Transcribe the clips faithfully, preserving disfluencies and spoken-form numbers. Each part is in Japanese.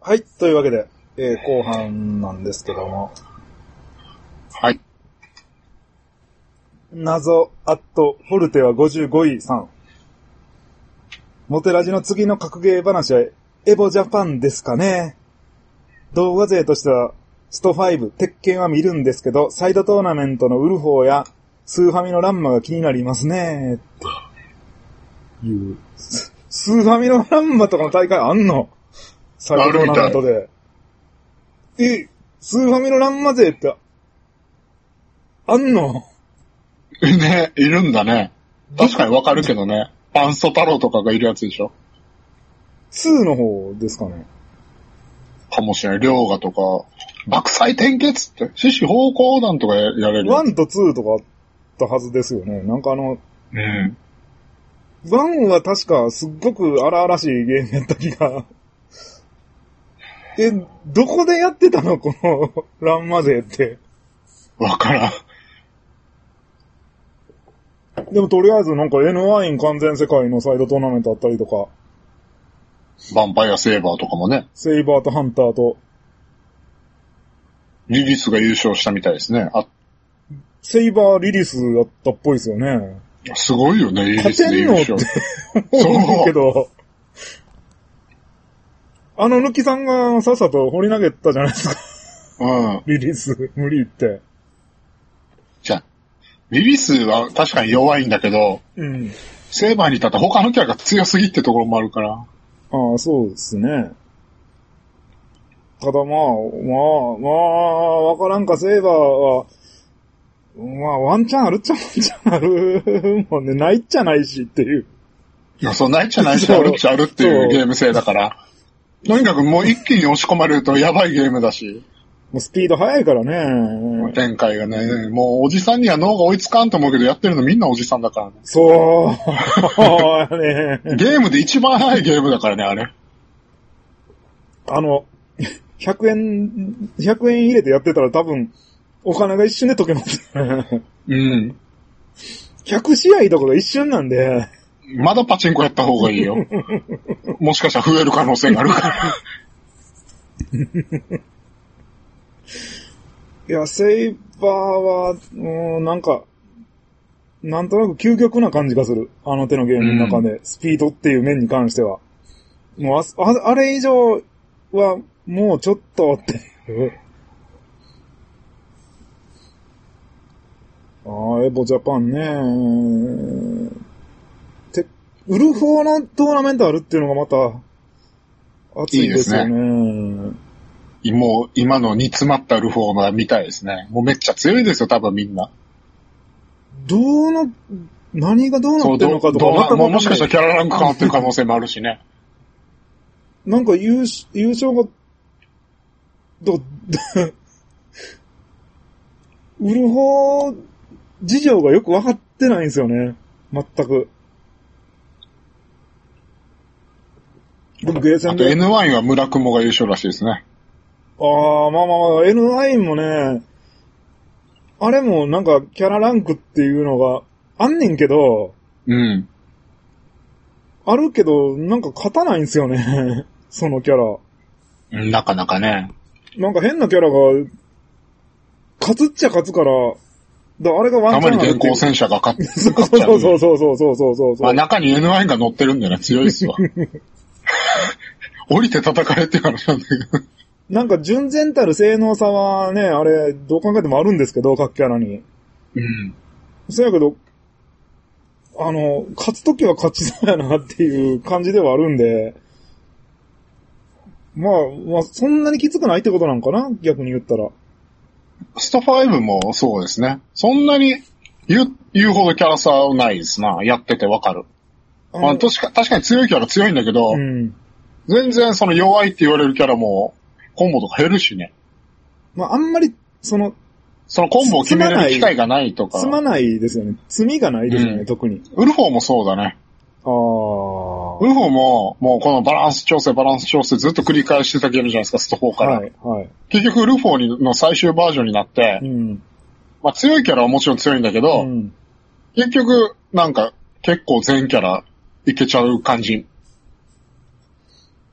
はい。というわけで、えー、後半なんですけども。 はい。 謎アットフォルテはごじゅうごいさん。モテラジの次の格ゲー話はエボジャパンですかね。動画勢としてはストファイブ、鉄拳は見るんですけど、サイドトーナメントのウルフォーやスーファミのランマが気になりますね。っていう。スーファミのランマとかの大会あんの？サイドトーナメントで。え、スーファミのランマ勢ってあんの？ ね、いるんだね。確かにわかるけどね。パンスト太郎とかがいるやつでしょ。 にの方ですかね。 かもしれない。両がとか、爆砕転結って、獅子方向弾とかやれる。 ワンとツーとかあったはずですよね。なんかあの、 うん。 ワンは確かすっごく荒々しいゲームやった気が。え、どこでやってたのこのランマ勢って。 わからん。 でもとりあえずなんか エヌワイン 完全世界のサイドトーナメントあったりとか。 ヴァンパイアセーバーとかもね。 セイバーとハンターと。 リリスが優勝したみたいですね。あ、 セイバーリリスやったっぽいですよね。 すごいよね、リリスで優勝。 勝てんのって思うけど。あの抜きさんがさっさと掘り投げたじゃないですか。 うん。 リリス、無理って。 じゃあ、リリスは確かに弱いんだけど、 うん。 セーバーに立った他のキャラが強すぎってところもあるから。 ああ、そうですね。ただまあ、まあ、まあ、わからんか、セーバーは、まあ、ワンチャンあるっちゃワンチャンあるもんね、ないっちゃないしっていう。 いや、そう、ないっちゃないし、あるっちゃあるっていうゲーム性だから。とにかくもう一気に押し込まれるとやばいゲームだし。 もうスピード速いからね。 展開がね、もうおじさんには脳が追いつかんと思うけど、やってるのみんなおじさんだからね。 そう。ね、 ゲームで一番速いゲームだからね、あれ。 あの、ひゃくえん、ひゃくえん入れてやってたら多分、お金が一瞬で溶けますね。 うん。 ひゃく試合とかが一瞬なんで。 まだパチンコやった方がいいよ。もしかしたら増える可能性があるから。 いや、セイバーは、うん、なんか、なんとなく究極な感じがする。あの手のゲームの中で、うん、スピードっていう面に関しては。もうあ、あ、あれ以上は、もうちょっとっていう。ああ、エボジャパンね。て、ウルフォーのトーナメントあるっていうのがまた、熱いですよね。いいですね。 もう、今の煮詰まったウルフォーが見たいですね。もうめっちゃ強いですよ、多分みんな。 どうな、何がどうなってるのかとか、 またも, もしかしたらキャラランク変わってる可能性もあるしね。 なんか優、優勝が、ど、ウルフォー事情がよくわかってないんですよね。全く。でもゲーセンで。 あと エヌワイン は村雲が優勝らしいですね。 ああ、まあまあまあ、エヌワイン もね、あれもなんかキャラランクっていうのがあんねんけど、 うん。 あるけど、なんか勝たないんですよね。そのキャラ。 なかなかね。 なんか変なキャラが、勝つっちゃ勝つから、だあれがワンチャンあるっていう。 たまに電光戦車が勝って。 そうそうそうそうそうそうそうそう。 まあ中に エヌワイン が乗ってるんでね、強いっすわ。降りて戦えって話なんだけど。 なんか純然たる性能差はね、あれ、どう考えてもあるんですけど、各キャラに。 うん。 そうやけど、あの、勝つときは勝ちそうやなっていう感じではあるんで、まあ、まあ、そんなにきつくないってことなんかな、逆に言ったら。 ストファイブもそうですね。そんなに言う、言うほどキャラ差はないですな。やっててわかる。あまあ、確か、確かに強いキャラ強いんだけど、うん、全然その弱いって言われるキャラも、コンボとか減るしね。 まあ、あんまり、その、 そのコンボを決める機会がないとか。 積まないですよね。積みがないですよね、うん、特に。 ウルフォーもそうだね。 ああ。 ウルフォーも、もうこのバランス調整、バランス調整ずっと繰り返してたゲームじゃないですか、ストフォーから。はい、はい。結局ウルフォーの最終バージョンになって、うん、まあ強いキャラはもちろん強いんだけど、うん、結局、なんか、結構全キャラいけちゃう感じ。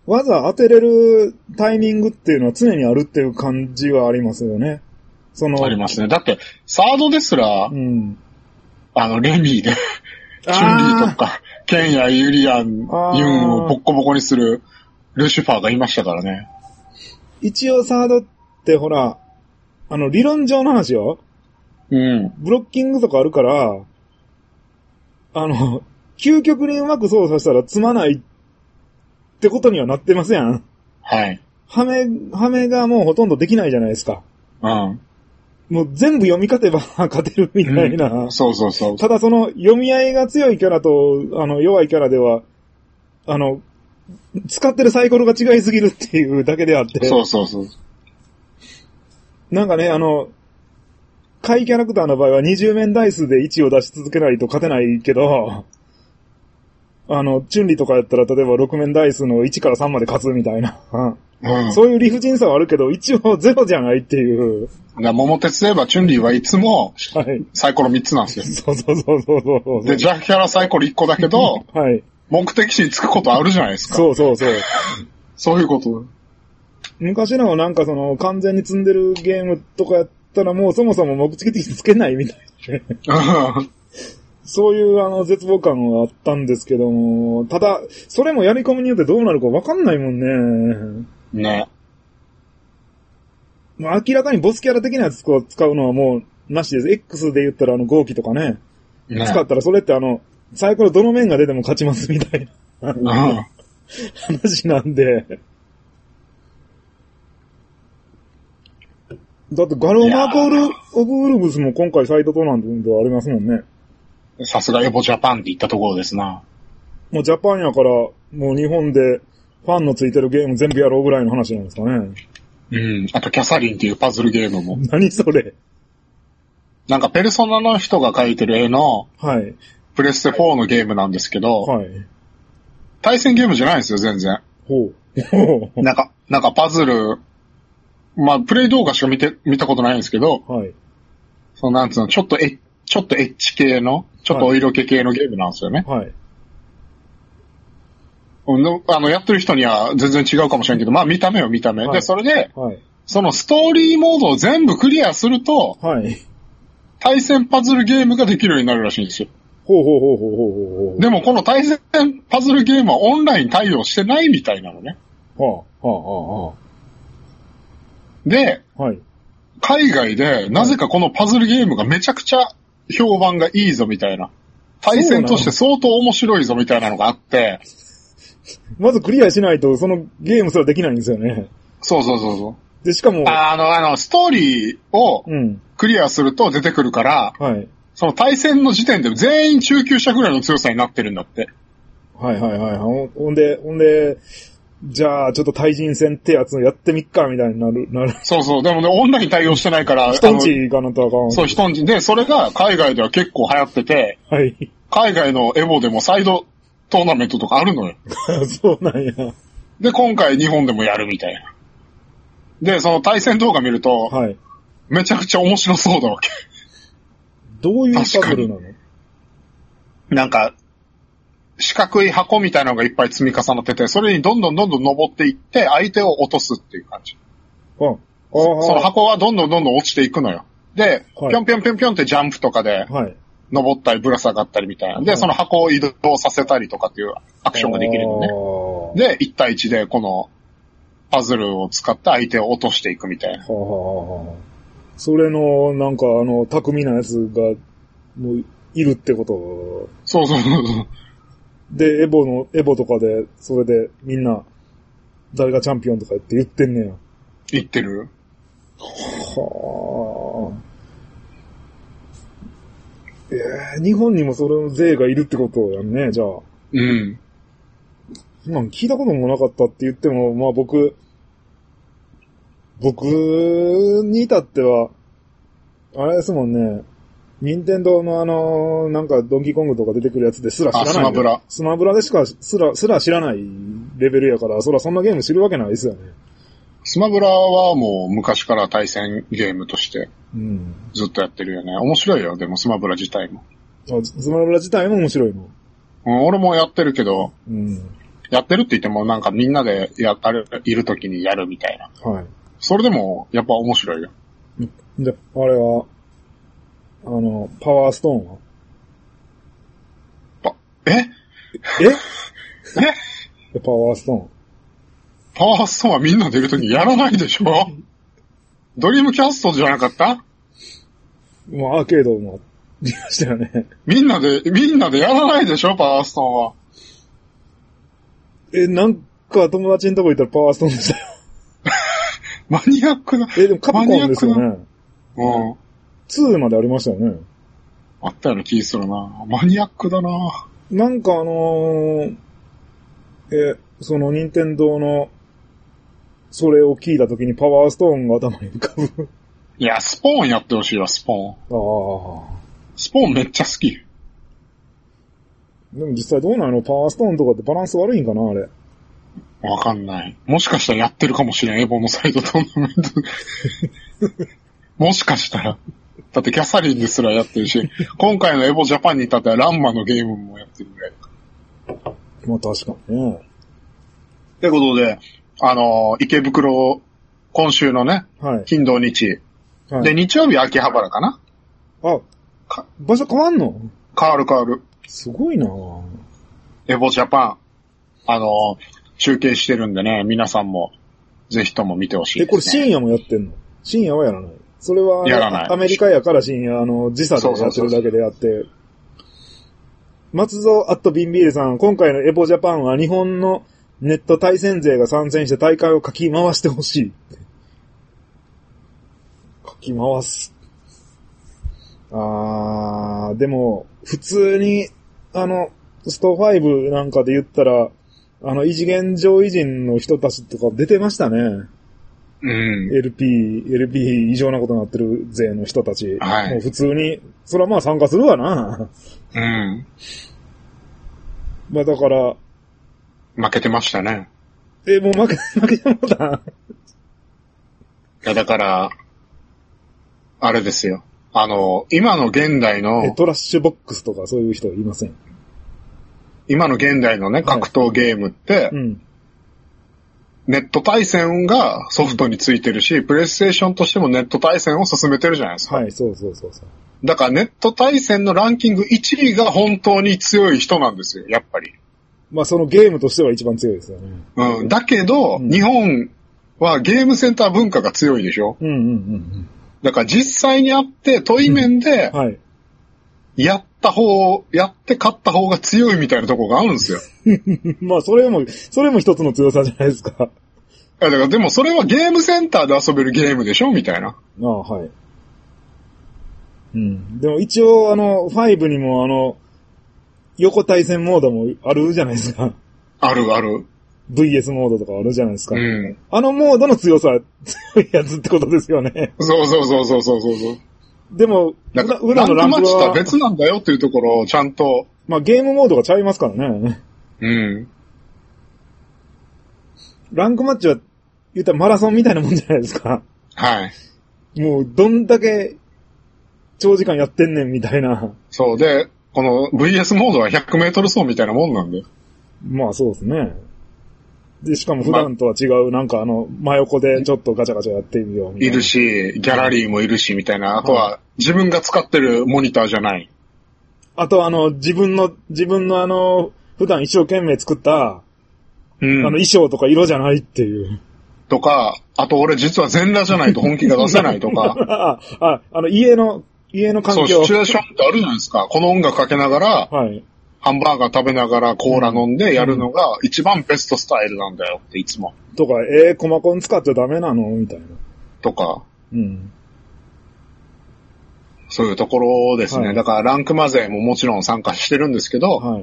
技当てれるタイミングっていうのは常にあるっていう感じはありますよね。その。 ありますね。だって、サードですら、うん、あの、レミーで、チュンリーとか、ケンやユリアン、ユンをボッコボコにするルシファーがいましたからね。 一応サードってほら、あの、理論上の話よ。 うん。 ブロッキングとかあるから、あの、究極にうまく操作したら積まないってことにはなってますやん。 はい。 はめ、はめがもうほとんどできないじゃないですか。 うん。 もう全部読み勝てば勝てるみたいな、 うん。そうそうそう。 ただその読み合いが強いキャラと、あの、弱いキャラでは、あの、使ってるサイコロが違いすぎるっていうだけであって。 そうそうそう。 なんかね、あの、下位キャラクターの場合はにじゅう面台数でいちを出し続けないと勝てないけど、あの、チュンリとかやったら例えばろく面台数のいちからさんまで勝つみたいな。うん、そういう理不尽さはあるけど、一応ゼロじゃないっていう。 桃鉄で言えばチュンリーはいつも、サイコロみっつなんですよ。 そうそうそうそうそう。 で、ジャッキャラサイコロいっこだけど、 はい。 目的地に着くことあるじゃないですか。 そうそうそう。 そういうこと。 昔のなんかその完全に積んでるゲームとかやったらもうそもそも目的地につけないみたいな。そういうあの絶望感はあったんですけども、ただ、それもやり込みによってどうなるかわかんないもんね。 ね。 まあ明らかにボスキャラ的なやつを使うのはもうなしです。X で言ったらあの号機とかね。ね使ったらそれってあの、サイコロどの面が出ても勝ちますみたいな話なんで。だってガロマークオルオブウルブスも今回サイドトなんてありますもんね。 さすがエボジャパンって言ったところですな。 もうジャパンやから、もう日本でファンのついてるゲーム全部やろうぐらいの話なんですかね。 うん。あとキャサリンっていうパズルゲームも。 何それ？ なんかペルソナの人が描いてる絵の、 はい。 プレステフォーのゲームなんですけど、 はい。 対戦ゲームじゃないんですよ、全然。 ほう。 なんか、なんかパズル、まあ、プレイ動画しか見て、見たことないんですけど、 はい。 そのなんつうの、ちょっとエちょっとエッチ系の、ちょっとお色気系のゲームなんですよね。 はい。 あの、やってる人には全然違うかもしれんけど、まあ見た目よ見た目。はい、で、それで、 はい、 そのストーリーモードを全部クリアすると、 はい。 対戦パズルゲームができるようになるらしいんですよ。 ほうほうほうほうほうほう。 でもこの対戦パズルゲームはオンライン対応してないみたいなのね。 はあ、はあ、はあ。 で、 はい。 海外でなぜかこのパズルゲームがめちゃくちゃ評判がいいぞみたいな。対戦として相当面白いぞみたいなのがあって。 まずクリアしないとそのゲームすらできないんですよね。 そうそうそうそう。 で、しかも。 あの、あの、ストーリーをクリアすると出てくるから、 うん、はい。 その対戦の時点で全員中級者ぐらいの強さになってるんだって。 はいはいはい。ほんで、ほんで、じゃあ、ちょっと対人戦ってやつやってみっか、みたいになる、なる。 そうそう。でもね、オンライン対応してないから。 人んちがなんとあかん。 そう、人んち。で、それが海外では結構流行ってて、 はい。 海外のエボでもサイドトーナメントとかあるのよ。 そうなんや。 で、今回日本でもやるみたいな。で、その対戦動画見ると、 はい。 めちゃくちゃ面白そうだわけ。 どういうパズルなの？ なんか、四角い箱みたいなのがいっぱい積み重なってて、それにどんどんどんどん登っていって、相手を落とすっていう感じ。 うん。 その箱はどんどんどんどん落ちていくのよ。で、はい、ぴょんぴょんぴょんぴょんってジャンプとかで、登ったりぶら下がったりみたいな。で、はい、その箱を移動させたりとかっていうアクションができるのね。で、いち対いちでこのパズルを使って相手を落としていくみたいな。 はあ、それの、なんかあの、巧みなやつが、もう、いるってこと。 そうそうそう。 で、エボの、エボとかで、それでみんな、誰がチャンピオンとかって言ってんねや。 言ってる。 はあ。えー、日本にもそれの税がいるってことやんね、じゃあ。 うん。 なん聞いたこともなかったって言っても、まあ僕、僕に至っては、あれですもんね、任天堂のあの、なんかドンキーコングとか出てくるやつですら知らない。あ、 スマブラ。 スマブラでしか、すら、すら知らないレベルやから、そらそんなゲーム知るわけないですよね。 スマブラはもう昔から対戦ゲームとして、ずっとやってるよね。面白いよ、でもスマブラ自体も。 あ、スマブラ自体も面白いの。 うん、俺もやってるけど、 うん、 やってるって言ってもなんかみんなでや、ある、いる時にやるみたいな。はい。それでも、やっぱ面白いよ。 で、あれは、あの、パワーストーンはパ、えええパワーストーン。 パワーストーンはみんなでいる時にやらないでしょドリームキャストじゃなかった？ もうアーケードもありましたよね。 みんなで、みんなでやらないでしょパワーストーンは。 え、なんか友達のとこ行ったらパワーストーンでしたよ。 マニアックな。 え、でもカプコンですよね。 うん。 ツーまでありましたよね。 あったような気するな。マニアックだな。 なんかあのー、え、その任天堂の、それを聞いたときにパワーストーンが頭に浮かぶ。 いや、スポーンやってほしいわ、スポーン。ああ。スポーンめっちゃ好き。 でも実際どうなの？パワーストーンとかってバランス悪いんかなあれ。 わかんない。もしかしたらやってるかもしれん、エボのサイドトーナメント。もしかしたら。だってキャサリンですらやってるし、今回のエボジャパンに至ってはランマのゲームもやってるぐらい。 まあ確かにね。 ってことで、あのー、池袋、今週のね、はい、金土日、はい。で、日曜日秋葉原かな？ あ、か場所変わんの？ 変わる変わる。 すごいなぁ。 エボジャパン、あのー、中継してるんでね、皆さんも、ぜひとも見てほしいですね。 え、これ深夜もやってんの？深夜はやらない？それは、 やらない。 アメリカやから深夜、あの、時差でやってるだけであって、そうそうそうそう松戸アットビンビールさん、今回のエボジャパンは日本のネット対戦勢が参戦して大会をかき回してほしい。かき回す。あー、でも、普通に、あの、ストファイブなんかで言ったら、あの、異次元上位陣の人たちとか出てましたね。 うん。 エルピー、エルピー 異常なことになってる勢の人たち。 はい。 もう普通に、それはまあ参加するわな。 うん。 まあだから。 負けてましたね。 え、もう負け、負けてもうた。いや、だから、あれですよ。あの、今の現代の。 トラッシュボックスとかそういう人いません。 今の現代のね、格闘ゲームって、はい、うん、ネット対戦がソフトについてるし、プレイステーションとしてもネット対戦を進めてるじゃないですか。 はい、そうそうそうそう。 だからネット対戦のランキングいちいが本当に強い人なんですよ、やっぱり。 まあそのゲームとしては一番強いですよね。 うん。だけど、うん、日本はゲームセンター文化が強いでしょ。 うんうんうんうん。 だから実際にあって問い面で、はい。やった方、やって勝った方が強いみたいなところがあるんですよ。 まあそれも、それも一つの強さじゃないですか。 だからでもそれはゲームセンターで遊べるゲームでしょみたいな。 ああ、はい。うん。でも一応あの、ファイブにもあの、横対戦モードもあるじゃないですか。 あるある。 ブイエス モードとかあるじゃないですか。 うん。 あのモードの強さ、強いやつってことですよね。 そうそうそうそうそうそう。 でも、 裏のランクマッチとは別なんだよっていうところをちゃんと。 まあゲームモードがちゃいますからね。 うん。 ランクマッチは、言ったらマラソンみたいなもんじゃないですか。 はい。 もう、どんだけ、長時間やってんねんみたいな。 そうで、この ブイエス モードはひゃくメートル走みたいなもんなんで。 まあそうですね。で、しかも普段とは違う、ま、なんかあの、真横でちょっとガチャガチャやってみようみたいな。 いるし、ギャラリーもいるし、みたいな。あとは、自分が使ってるモニターじゃない。 あとあの、自分の、自分のあの、普段一生懸命作った、うん、あの衣装とか色じゃないっていう。 とか、あと俺実は全裸じゃないと本気が出せないとか。 あ、あ、あの家の、家の環境。 そう、シチュエーションってあるじゃないですか。この音楽かけながら、はい。ハンバーガー食べながらコーラ飲んでやるのが一番ベストスタイルなんだよっていつも。 とか、えー、コマコン使っちゃダメなのみたいな。 とか。 うん。 そういうところですね。はい、だからランクマ勢ももちろん参加してるんですけど、はい。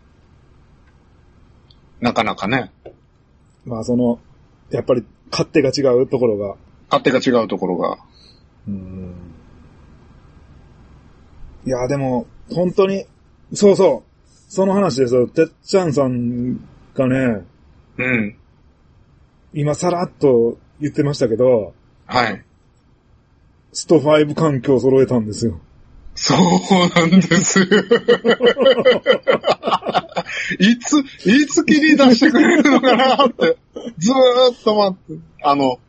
なかなかね。 まあその、やっぱり勝手が違うところが。 勝手が違うところが。 うん。いや、でも、本当に、そうそう。その話ですよ。てっちゃんさんがね、 うん。 今さらっと言ってましたけど、 はい。 ストファイブ環境を揃えたんですよ。 そうなんですよ。 いつ、いつ切り出してくれるのかなって、ずーっと待って。あの、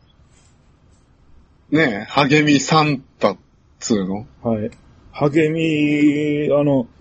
ねえ、励みサンタっつうの？ はい。励み、あの、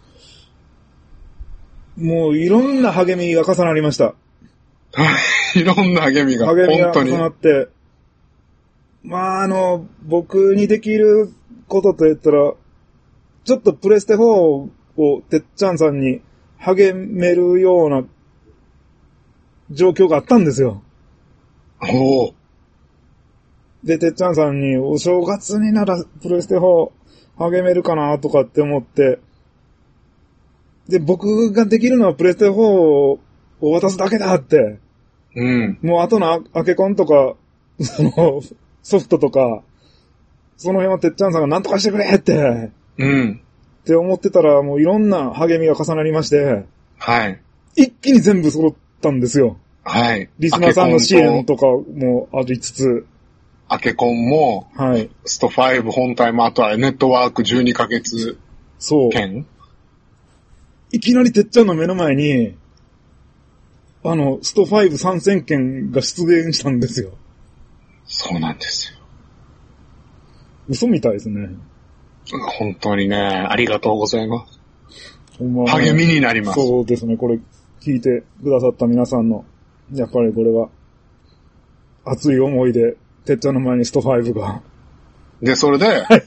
もういろんな励みが重なりました。 いろんな励みが、 励みが重なって、まああの、僕にできることと言ったら、ちょっとプレステフォーをてっちゃんさんに励めるような状況があったんですよ。 おお。 で、てっちゃんさんにお正月にならプレステフォー励めるかなとかって思って、で、僕ができるのはプレステフォーを渡すだけだって。 うん。 もう後のアケコンとか、その、ソフトとか、その辺はてっちゃんさんが何とかしてくれって。 うん。 って思ってたら、もういろんな励みが重なりまして。 はい。 一気に全部揃ったんですよ。 はい。 リスナーさんの支援とかもありつつ。 アケコンも、はい。ストファイブ本体も、あとはネットワークじゅうにかげつそう。 券。 いきなりてっちゃんの目の前に、あの、ストファイブ参戦券が出現したんですよ。 そうなんですよ。 嘘みたいですね。 本当にね、ありがとうございます。励みになります。 そうですね、これ聞いてくださった皆さんの、やっぱりこれは、熱い思いで、てっちゃんの前にストファイブが。 で、それで、はい、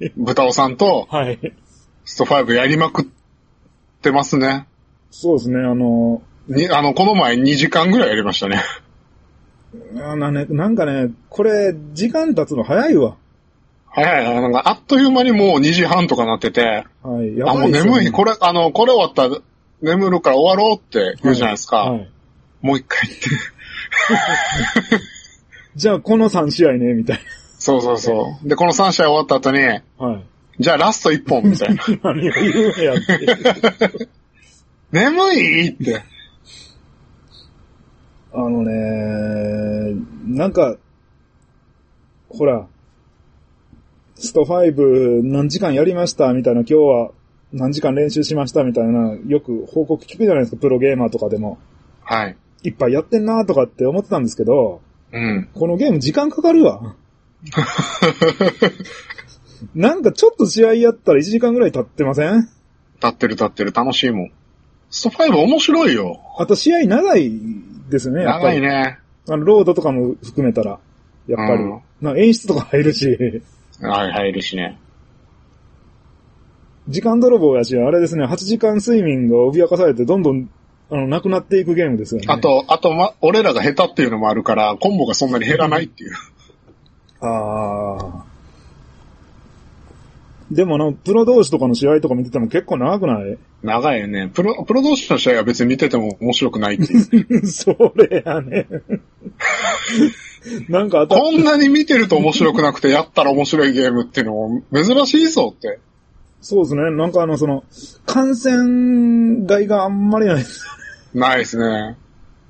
豚尾さんと、 はい。 ストファイブやりまくってますね。 そうですね、あの、 に、あの、この前にじかんぐらいやりましたね。 あな, ね、なんかね、これ、時間経つの早いわ。 早い、なんか、あっという間にもうにじはんとかなってて、 はい、やばいですよね。 あ、もう眠い、これ、あの、これ終わったら眠るから終わろうって言うじゃないですか。はいはい、もう一回言って。 じゃあ、このさん試合ね、みたいな。 そうそうそう。で、このさん試合終わった後に、はい、じゃあラストいっぽん、みたいな。 何を言うやって。 眠いって。 あのね、なんか、ほら、ストファイブ何時間やりましたみたいな、今日は何時間練習しましたみたいな、よく報告聞くじゃないですか、プロゲーマーとかでも。 はい。 いっぱいやってんなとかって思ってたんですけど、 うん。 このゲーム時間かかるわ。なんかちょっと試合やったらいちじかんぐらい経ってません？ 経ってる経ってる、楽しいもん。ストファイブ面白いよ。 あと試合長いですね、やっぱり。 長いね。 あの、ロードとかも含めたら、やっぱり。うん、なんか演出とか入るし。 はい、入るしね。 時間泥棒やし、あれですね、はちじかん睡眠が脅かされて、どんどん、あの、なくなっていくゲームですよね。 あと、あと、ま、俺らが下手っていうのもあるから、コンボがそんなに減らないっていう。 ああ。でもな、プロ同士とかの試合とか見てても結構長くない？ 長いよね。プロ、プロ同士の試合は別に見てても面白くないっていう。 それやね。なんかこんなに見てると面白くなくてやったら面白いゲームっていうのも珍しいぞって。 そうですね。なんかあの、その、感染外があんまりない。 ないですね。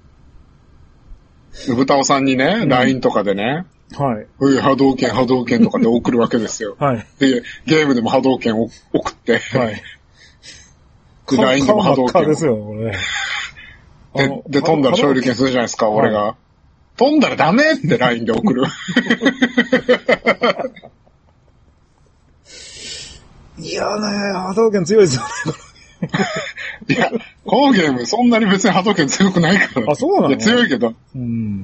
豚尾さんにね、うん、ライン とかでね、 はい。 うい、波動拳、波動拳とかで送るわけですよ。 はい。 で、ゲームでも波動拳を送って、 はい。 で、ライン でも波動拳を。 ですよ、これ。 で、で、飛んだら勝利拳するじゃないですか、俺が。はい、飛んだらダメって ライン で送る。 いやーね、波動拳強いですよね。 いや、このゲームそんなに別に波動拳強くないから。 あ、そうなの？ いや、強いけど。 うん。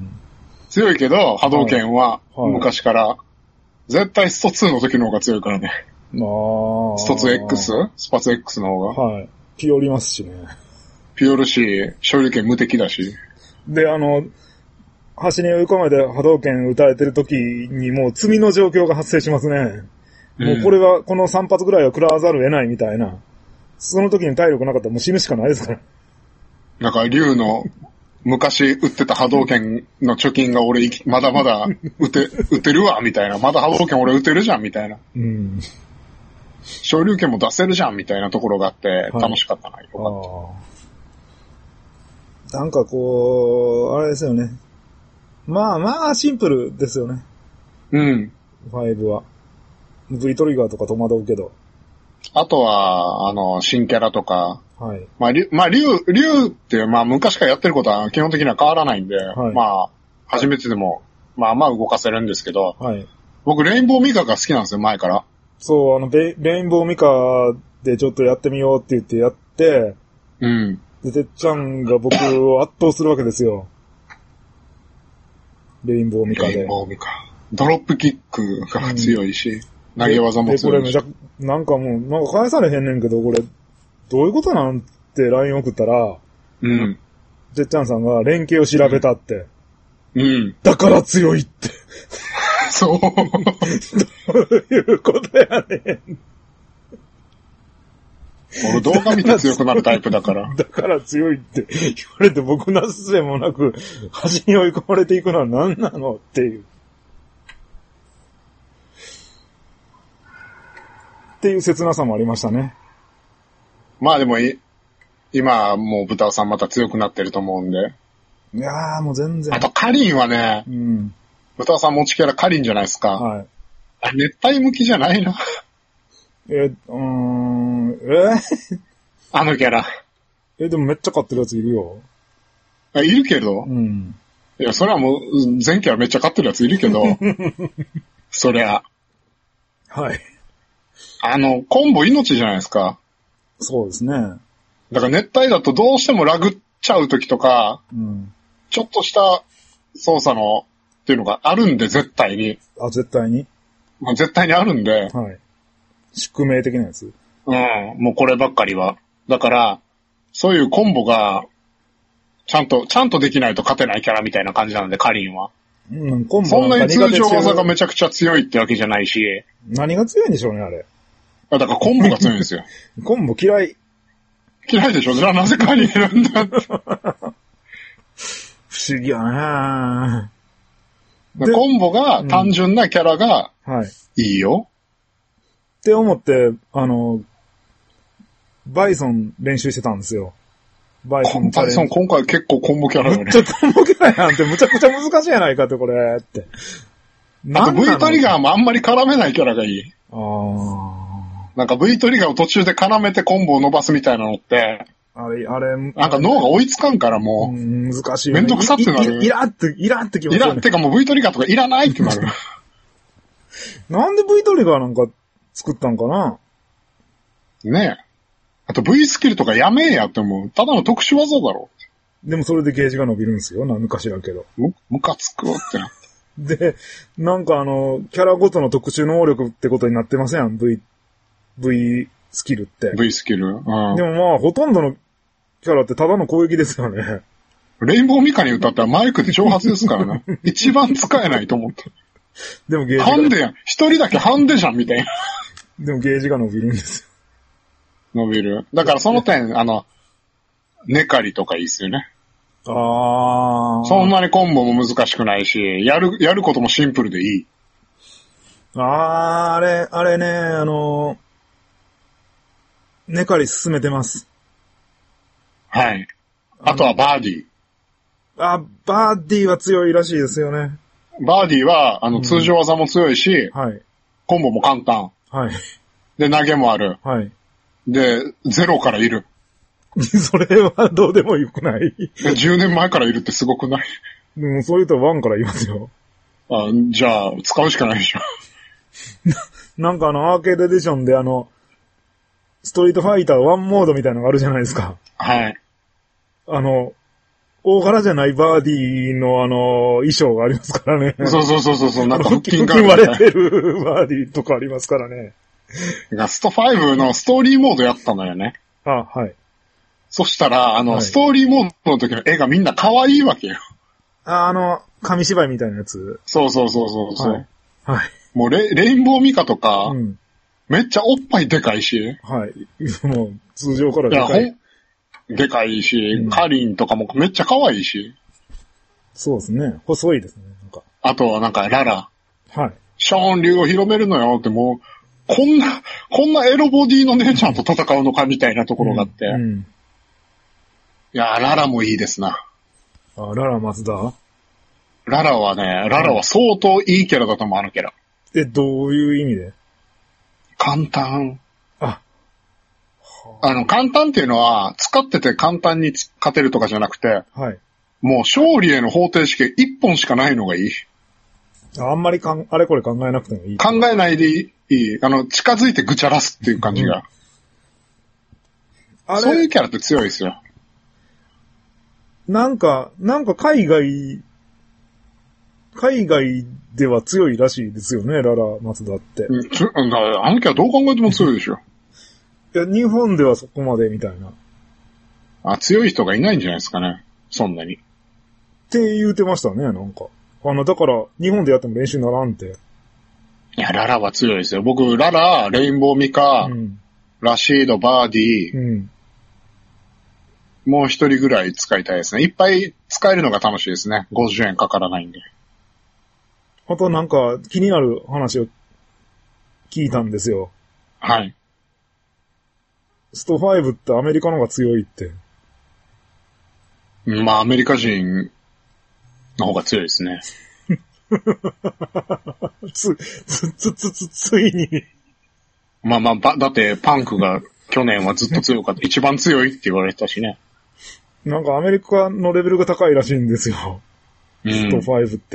強いけど、波動拳は昔から、絶対ストツーの時の方が強いからね。 ああ。 ストツー X？ スパツ X の方が。 はい。ピオりますしね。 ピオるし、勝利拳無敵だし。 で、あの、端に追い込まれて波動拳打たれてる時にもう罪の状況が発生しますね。うん、もうこれは、このさん発ぐらいは食らわざるを得ないみたいな。その時に体力なかったらもう死ぬしかないですから。 なんか、竜の昔打ってた波動拳の貯金が俺、まだまだ打て、打てるわ、みたいな。まだ波動拳俺打てるじゃん、みたいな。 うん。 昇竜拳も出せるじゃん、みたいなところがあって、楽しかったな、はい、よかった。なんかこう、あれですよね。まあまあ、シンプルですよね。 うん。 ファイブは。V トリガーとか戸惑うけど。 あとは、あの、新キャラとか、 ははい。 まあ、竜、まあ、竜、竜って、まあ、昔からやってることは基本的には変わらないんで、はい、まあ、初めてでも、まあまあ動かせるんですけど、はい。僕、レインボーミカが好きなんですよ、前から。 そう、あの、レインボーミカでちょっとやってみようって言ってやって、 うん。 で、てっちゃんが僕を圧倒するわけですよ。レインボーミカで。 レインボーミカ。ドロップキックが強いし、うん、投げ技も強いし。 で、これめちゃ、なんかもう、なんか返されへんねんけど、これ、どういうことなんって ライン 送ったら、 うん。 てっちゃんさんが連携を調べたって。 うん。 だから強いって。 そう。どういうことやねん。 俺動画見て強くなるタイプだから。 だから強いって言われて僕なすせもなく端に追い込まれていくのは何なのっていう。っていう切なさもありましたね。 まあでもい、今もう豚尾さんまた強くなってると思うんで。 いやーもう全然。 あとカリンはね、 うん、 豚尾さん持ちキャラカリンじゃないですか。 はい。 あ、熱帯向きじゃないな。 え、うーん、えあのキャラ。 え、でもめっちゃ買ってるやついるよ。 あ、いるけど。 うん。 いや、それはもう、全キャラめっちゃ買ってるやついるけど。そりゃ。 はい。 あの、コンボ命じゃないですか。 そうですね。 だから熱帯だとどうしてもラグっちゃう時とか、 うん、 ちょっとした操作の、っていうのがあるんで、絶対に。 あ、絶対にまあ、絶対にあるんで。 はい。宿命的なやつ。 うん、もうこればっかりは。だから、そういうコンボが、ちゃんと、ちゃんとできないと勝てないキャラみたいな感じなので、カリンは。 うん、コンボそんなに通常技がめちゃくちゃ強いってわけじゃないし。 何が強いんでしょうね、あれ。 だからコンボが強いんですよ。 コンボ嫌い。 嫌いでしょ？じゃあなぜカリンいるんだって。 不思議やなぁ。コンボが単純なキャラが、はい。いいよ。 って思って、あの、バイソン練習してたんですよ。 バイソン。バイソン今回結構コンボキャラだね。 ちょっとコンボキャラやんってむちゃくちゃ難しいやないかってこれって。 あと V トリガーもあんまり絡めないキャラがいい。 ああ。 なんか V トリガーを途中で絡めてコンボを伸ばすみたいなのって、 あれ、あれ、 なんか脳が追いつかんからもう、 うん難しいよね。 めんどくさってなる。 い、い、いらって、いらってきますよね。 いらってかもう V トリガーとかいらないってなる。 なんで V トリガーなんか作ったんかなねえ。あと V スキルとかやめえやって思う。ただの特殊技だろ。 でもそれでゲージが伸びるんですよ。なんか知らんけど。 む、むかつくわって。 で、なんかあの、キャラごとの特殊能力ってことになってません ?V、V スキルって。 V スキル。うん。 でもまあ、ほとんどのキャラってただの攻撃ですよね。 レインボーミカに歌ったらマイクで挑発ですからね。一番使えないと思って。 でもゲージが。 ハンデやん。一人だけハンデじゃん、みたいな。 でもゲージが伸びるんですよ。 伸びる。だからその点、あの、ネカリとかいいっすよね。 ああ。 そんなにコンボも難しくないし、やる、やることもシンプルでいい。 ああ、あれ、あれね、あの、ネカリ進めてます。 はい。あとはバーディー。 あ、バーディーは強いらしいですよね。 バーディーは、あの、通常技も強いし、 うん、はい。 コンボも簡単。 はい。 で、投げもある。 はい。 で、ゼロからいる。 それはどうでもよくない。 じゅうねんまえからいるってすごくない？ でも、そういうとワンからいますよ。 あ、じゃあ、使うしかないでしょ。 なんかあの、アーケードエディションであの、ストリートファイターワンモードみたいなのがあるじゃないですか。 はい。 あの、大柄じゃないバーディーのあの、衣装がありますからね。 そうそうそうそう、なんか腹筋が割れてるバーディーとかありますからね。 ストファイブのストーリーモードやったのよね。 あ、はい。 そしたら、あの、はい、ストーリーモードの時の絵がみんな可愛いわけよ。 あ、あの、紙芝居みたいなやつ。 そうそうそうそうそう、 はい。はい。 もうレ、レインボーミカとか、 うん、 めっちゃおっぱいでかいし。 はい。もう、通常からでかい。いや、 ほん、でかいし、うん、カリンとかもめっちゃ可愛いし。 そうですね。細いですね。なんか。 あとはなんか、ララ。 はい。 ショーン流を広めるのよってもう、こんな、こんなエロボディの姉ちゃんと戦うのかみたいなところがあって。うんうん、いや、ララもいいですな。 あ、ララ松田？ ララはね、ララは相当いいキャラだと思う、あのキャラ。 え、どういう意味で？ 簡単。 あ、 あの、簡単っていうのは、使ってて簡単に勝てるとかじゃなくて、 はい。 もう勝利への方程式一本しかないのがいい。 あんまりかん、あれこれ考えなくてもいい。 考えないでいい。あの、近づいてぐちゃらすっていう感じが。うん、あれそういうキャラって強いですよ。 なんか、なんか海外、海外では強いらしいですよね、ララ松田って。 うん、つあのキャラどう考えても強いでしょ。 いや、日本ではそこまでみたいな。 あ、強い人がいないんじゃないですかね。そんなに。 って言うてましたね、なんか。あの、だから、日本でやっても練習にならんって。 いや、ララは強いですよ。僕、ララ、レインボーミカ、うん、ラシード、バーディー、うん、もう一人ぐらい使いたいですね。いっぱい使えるのが楽しいですね。ごじゅうえんかからないんで。 あとなんか、気になる話を聞いたんですよ。 はい。 ストファイブってアメリカの方が強いって。 まあ、アメリカ人の方が強いですね。 つ、つ、つ、つ、つ、ついに。 まあまあ、ば、だってパンクが去年はずっと強かった。一番強いって言われてたしね。 なんかアメリカのレベルが高いらしいんですよ。うん、ストファイブって。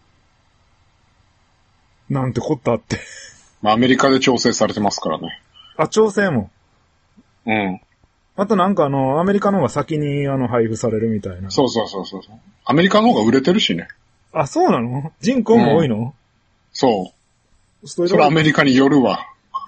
なんてこったって。 まあ、アメリカで調整されてますからね。 あ、調整も。 うん。 あとなんかあの、アメリカの方が先にあの配布されるみたいな。 そうそうそうそう。アメリカの方が売れてるしね。 あ、そうなの？人口も多いの？うん、 そう。それはアメリカによるわ。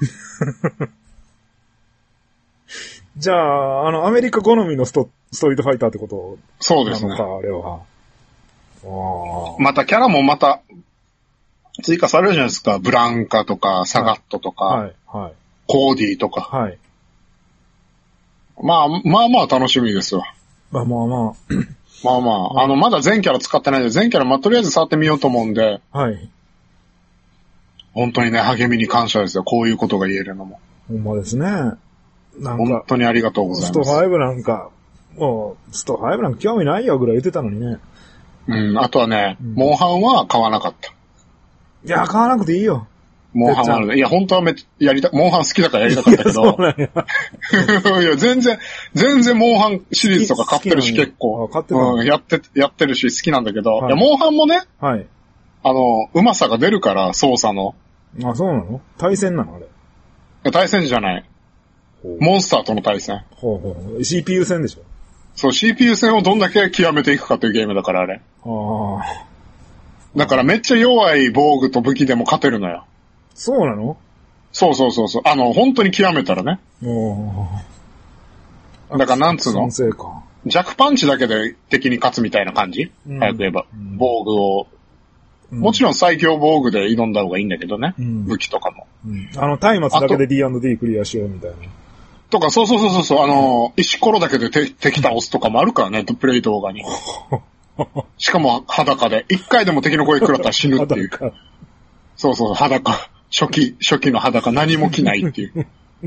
じゃあ、あの、アメリカ好みのスト、ストリートファイターってことそうですね。 なのか、あれは。 またキャラもまた追加されるじゃないですか。ブランカとか、サガットとか、はい、はい、コーディとか。はい。まあ、まあまあ楽しみですわ。 まあまあまあ。 まあまあ、あの、まだ全キャラ使ってないんで、全キャラ、まあとりあえず触ってみようと思うんで。はい。本当にね、励みに感謝ですよ。こういうことが言えるのも。 ほんまですね。なんか。 本当にありがとうございます。 ストファイブなんか、もう、ストファイブなんか興味ないよぐらい言ってたのにね。 うん、あとはね、うん、モンハンは買わなかった。 いや、買わなくていいよ。 モンハンはあるね。いや、本当はめやりた、モンハン好きだからやりたかったけど。そうなんや。いや、全然、全然モンハンシリーズとか買ってるし結構。買ってた、うん、やって、やってるし好きなんだけど、はい、いや、モンハンもね、はい。あの、うまさが出るから、操作の。 あ、そうなの？対戦なのあれ。 対戦じゃない。モンスターとの対戦。 ほうほう。シーピーユー 戦でしょ？ そう、シーピーユー 戦をどんだけ極めていくかというゲームだから、あれ。ああ。だからめっちゃ弱い防具と武器でも勝てるのよ。 そうなの？ そうそうそうそう。あの、本当に極めたらね。おだからなんつうの？弱パンチだけで敵に勝つみたいな感じ、うん、早く言えば。うん、防具を、うん。もちろん最強防具で挑んだ方がいいんだけどね。うん、武器とかも。 うん、あの、松明だけで ディーアンドディー クリアしようみたいな。 とか、そうそうそうそう。あの、石ころだけで敵倒すとかもあるからね、プレイ動画に。しかも裸で。一回でも敵の声食らったら死ぬっていう。そうそう、裸。初期、初期の裸。何も着ないっていう。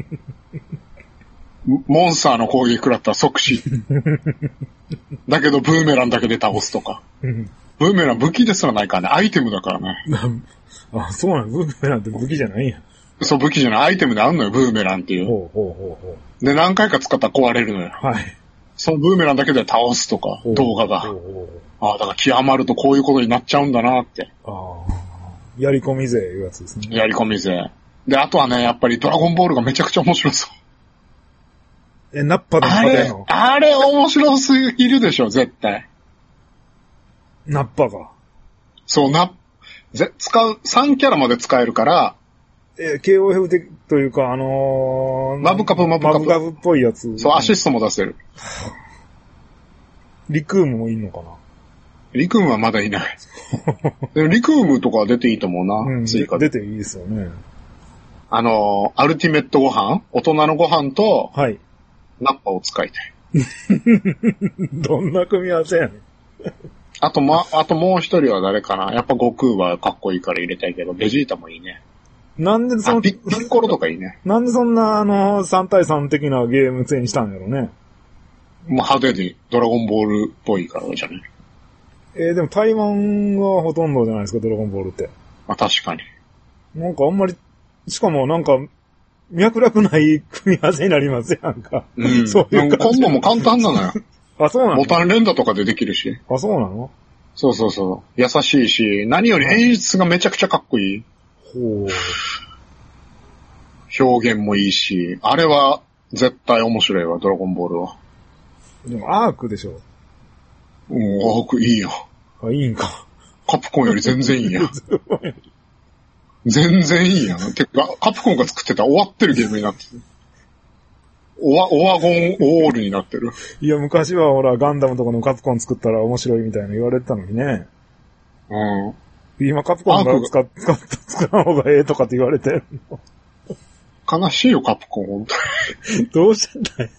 モンスターの攻撃食らったら即死。だけどブーメランだけで倒すとか。ブーメラン武器ですらないからね。アイテムだからね。 あ、そうなの？ブーメランって武器じゃないんや。そう、 武器じゃない。アイテムであんのよ、ブーメランっていう。ほうほうほうほう。で、何回か使ったら壊れるのよ。はい。そのブーメランだけで倒すとか、動画が。ああ、だから極まるとこういうことになっちゃうんだなって。ああ。 やり込み勢いうやつですね。 やり込み勢。で、あとはね、やっぱりドラゴンボールがめちゃくちゃ面白そう。 え、ナッパで勝てんの？ あれ、あれ面白すぎるでしょ、絶対。 ナッパが。 そう、な、ぜ、使う、さんキャラまで使えるから、 え、ケーオーエフ 的というか、あのー、 マブカプマブカプ。 マブカプっぽいやつ。 そう、アシストも出せる。 リクームもいいのかな？ リクームはまだいない。リクームとかは出ていいと思うな。 うん、追加で。出ていいですよね。 あのー、アルティメットご飯？大人のご飯と、はい。ナッパを使いたい。 どんな組み合わせやねん。 あとま、あともう一人は誰かな？やっぱ悟空はかっこいいから入れたいけど、ベジータもいいね。 なんでその、 ピッコロとかいいね。 なんでそんな、あの、さん対さん的なゲーム性にしたんやろね。もう派手にドラゴンボールっぽいからじゃね。 えー、でも台湾がほとんどじゃないですか、ドラゴンボールって。 まあ確かに。 なんかあんまり、しかもなんか、 脈絡ない組み合わせになりますやんか。 うん。 そういうコンボも簡単なのよ。 あ、そうなの？ ボタン連打とかでできるし。 あ、そうなの？ そうそうそう。優しいし、何より演出がめちゃくちゃかっこいい。 ほう。 表現もいいし、あれは絶対面白いわ、ドラゴンボールは。 でもアークでしょ。 うん、アークいいよ。 あ、いいんか。 カプコンより全然いいやん。全然いいやん。てか、カプコンが作ってたら終わってるゲームになってる。オワ、オワゴンオールになってる。 いや、昔はほら、ガンダムとかのカプコン作ったら面白いみたいな言われてたのにね。 うん。 今カプコンが使っ、使った、作らん方がええとかって言われてるの。 悲しいよ、カプコン、ほんとに。どうしてんだい。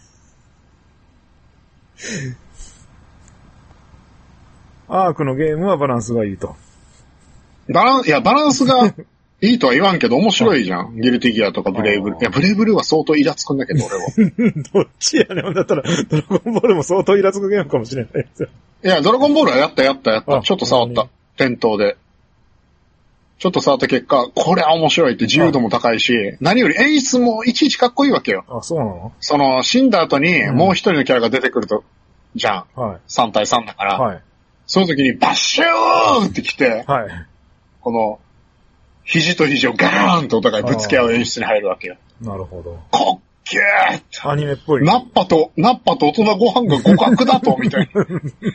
アークのゲームはバランスがいいと。 バランス、いや、バランスがいいとは言わんけど面白いじゃん。ギルティギアとかブレイブルー。いや、ブレイブルーは相当イラつくんだけど、俺は。 どっちやねん。だったら、ドラゴンボールも相当イラつくゲームかもしれないですよ。 いや、ドラゴンボールはやったやったやった。ちょっと触った。店頭で。ちょっと触った結果、これは面白いって自由度も高いし、何より演出もいちいちかっこいいわけよ。 あ、そうなの？ その、死んだ後にもう一人のキャラが出てくると、じゃん。 はい。 さん対さんだから。 はい。その時にバッシューって来て、 はい。 この、肘と肘をガーンとお互いぶつけ合う演出に入るわけよ。 なるほど。 こっけーって。 アニメっぽい。 ナッパと、ナッパと大人ご飯が互角だと、みたいな。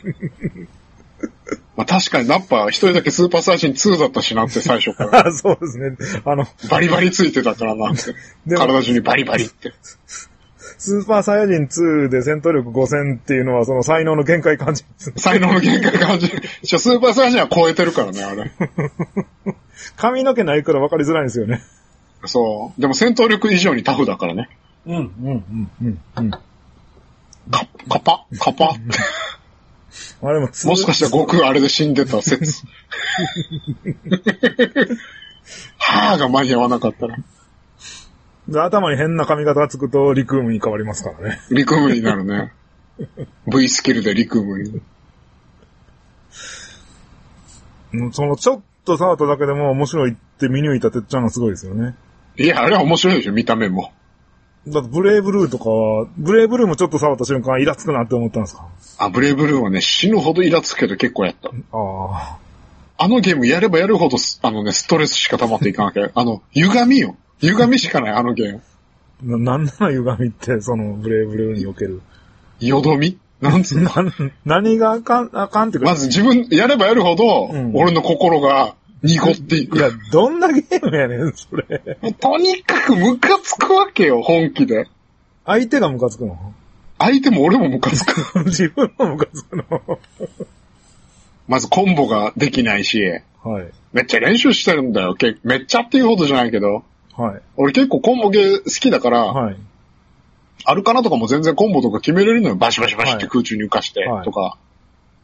まあ確かにナッパは一人だけスーパーサイヤ人ツーだったしなって最初から。 そうですね。あの、 バリバリついてたからなって。体中にバリバリって。 スーパーサイヤ人ツーで戦闘力ごせんっていうのはその才能の限界感じ。 才能の限界感じ。スーパーサイヤ人は超えてるからね、あれ。 髪の毛ないから分かりづらいんですよね。 そう。でも戦闘力以上にタフだからね。 うん、うん、うん、うん。カカパカパって。 あれももしかしたら悟空あれで死んでた説。はぁが間に合わなかったら。 で、頭に変な髪型がつくとリクームに変わりますからね。 リクームになるね。V スキルでリクームに。 そのちょっと触っただけでも面白いって見抜いたてっちゃんがすごいですよね。 いや、あれは面白いでしょ、見た目も。 だってブレイブルーとかは、ブレイブルーもちょっと触った瞬間イラつくなって思ったんですか？ あ、ブレイブルーはね、死ぬほどイラつくけど結構やった。 ああ。 あのゲームやればやるほど、あのね、ストレスしか溜まっていかなきゃ。あの、歪みよ。歪みしかない、あのゲーム。な、なんなの歪みって、その、ブレイブルーにおける。 よどみなんつうの何があかん、あかんってか。 まず自分、やればやるほど、うん、俺の心が濁っていく。 いや、どんなゲームやねん、それ。 とにかくムカつくわけよ、本気で。 相手がムカつくの？ 相手も俺もムカつく。 自分もムカつくの。 まずコンボができないし、 はい。 めっちゃ練習してるんだよ。めっちゃっていうほどじゃないけど。 はい。 俺結構コンボゲー好きだから、 はい。 アルカナとかも全然コンボとか決めれるのよ。バシバシバシって空中に浮かしてとか。はい、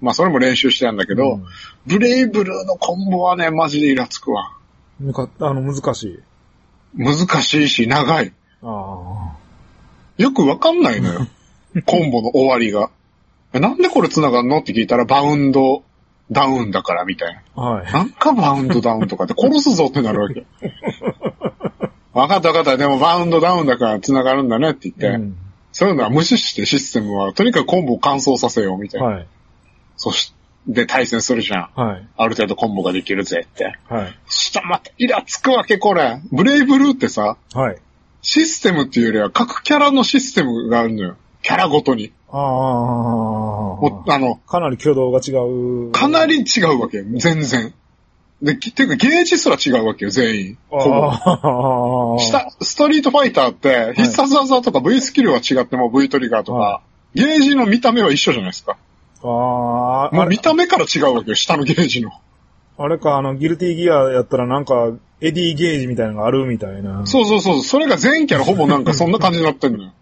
まあそれも練習してたんだけど、うん、ブレイブルーのコンボはね、マジでイラつくわ。 むか、あの、難しい。 難しいし、長い。 ああ。 よくわかんないのよ。コンボの終わりが。なんでこれ繋がんのって聞いたら、バウンドダウンだからみたいな。 はい。 なんかバウンドダウンとかって殺すぞってなるわけ。わかったわかった。でもバウンドダウンだから繋がるんだねって言って、うん、そういうのは無視してシステムは、とにかくコンボを完走させようみたいな。はい。そして、対戦するじゃん。 はい。 ある程度コンボができるぜって。 はい。 そしたらまたイラつくわけこれ。ブレイブルーってさ、 はい。 システムっていうよりは各キャラのシステムがあるのよ。キャラごとに。 ああ。 あの、 かなり挙動が違う。 かなり違うわけよ。全然。で、ていうかゲージすら違うわけよ、全員。ほぼ。下、ストリートファイターって、必殺技とか V スキルは違っても V トリガーとか、はい、ゲージの見た目は一緒じゃないですか。 ああ。 もう見た目から違うわけよ、下のゲージの。 あれか、あの、ギルティギアやったらなんか、エディゲージみたいなのがあるみたいな。 そうそうそう。それが全キャラほぼなんかそんな感じになってんのよ。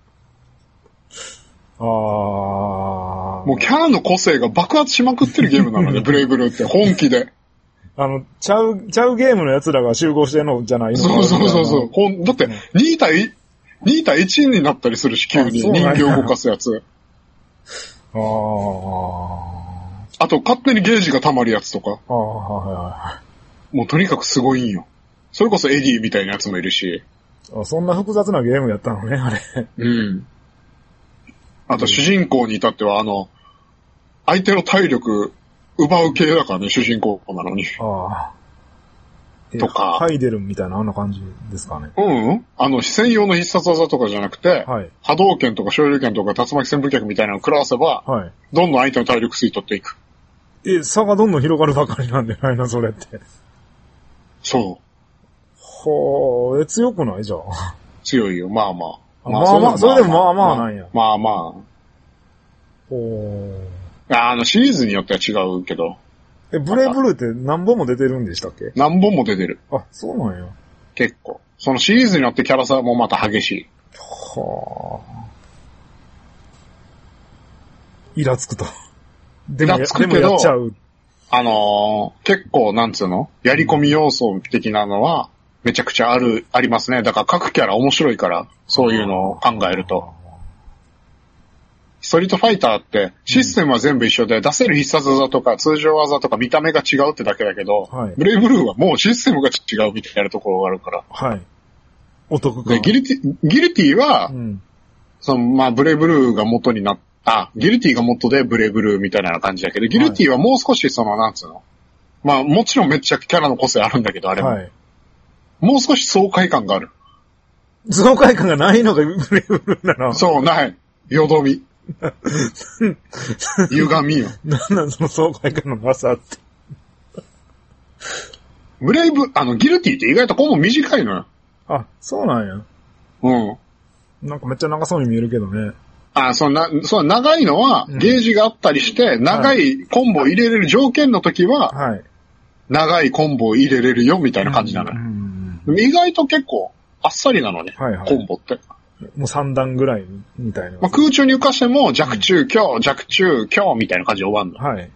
ああ。 もうキャラの個性が爆発しまくってるゲームなのね、ブレイブルーって本気で。 あの、ちゃう、ちゃうゲームの奴らが集合してんのじゃないの？ そうそうそうそう。ほん、だって、に対、に対いちになったりするし、急に人形動かすやつ。 ああ。 あと、勝手にゲージが溜まるやつとか。 ああ、はいはい。 もうとにかくすごいんよ。それこそエディみたいなやつもいるし。 あ、そんな複雑なゲームやったのね、あれ。 うん。あと主人公に至っては、あの、相手の体力奪う系だからね、主人公なのに。 ああ。 とか。 ハイデルみたいなあんな感じですかね。 うん、うん、あの、専用の必殺技とかじゃなくて、はい、波動拳とか昇竜拳とか竜巻旋風脚みたいなのを食らわせば、はい、どんどん相手の体力吸い取っていく。 え、差がどんどん広がるばかりなんじゃないの、それって。 そう。 ほー、え、強くないじゃん。 強いよ、まあまあ。 まあまあ、まあ、それでもまあまあなんや。 まあまあ。 ほー。あの、シリーズによっては違うけど。 え、ブレイブルーって何本も出てるんでしたっけ？ 何本も出てる。 あ、そうなんや。 結構。そのシリーズによってキャラ差もまた激しい。 はあ。イラつくと。 でも、イラつくけど、やっちゃう。あのー、結構、なんつうの？やり込み要素的なのは、めちゃくちゃある、ありますね。だから各キャラ面白いから、そういうのを考えると。ストリートファイターってシステムは全部一緒で、出せる必殺技とか通常技とか見た目が違うってだけだけど、はい、ブレイブルーはもうシステムが違うみたいなところがあるから。 はい。お得か。 で、ギルティ、ギルティは、うん、その、まあ、ブレイブルーが元になっあ、ギルティが元でブレイブルーみたいな感じだけど、ギルティはもう少しその、なんつうの。まあ、もちろんめっちゃキャラの個性あるんだけど、あれも。はい、もう少し爽快感がある。 爽快感がないのがブレイブルーなの？ そう、ない。よどみ。歪みよ。 なんなんその爽快感のなさって。 ブレイブ、あの、ギルティって意外とコンボ短いのよ。 あ、そうなんや。 うん。 なんかめっちゃ長そうに見えるけどね。 あ、そんな、そう、長いのは、ゲージがあったりして、うん、長いコンボを入れれる条件の時は、はい、長いコンボを入れれるよ、みたいな感じなのよ。うんうん、意外と結構、あっさりなのね、はいはい、コンボって。 もうさん段ぐらいみたいな。 まあ、空中に浮かしても弱中、強、弱中、強みたいな感じで終わんの。はい。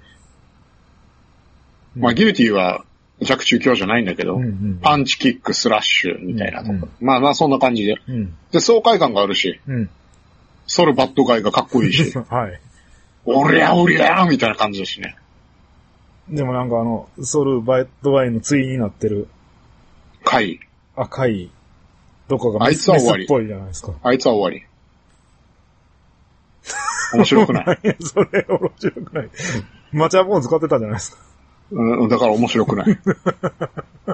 まあ、ギルティは弱中強じゃないんだけど、うんうんうん、パンチキック、スラッシュみたいなとこ、うんうん。まあまあそんな感じで。うん、で、爽快感があるし、うん、ソルバッドガイがかっこいいし、はい。おりゃおりゃーみたいな感じだしね。 でもなんかあの、ソルバッドガイの対になってる。 カイ。 あ、カイ。どこがメスっぽいじゃないですか。 あいつは終わり。面白くない。 それ面白くない。マチャボーン使ってたじゃないですか。 うん、だから面白くない。 あ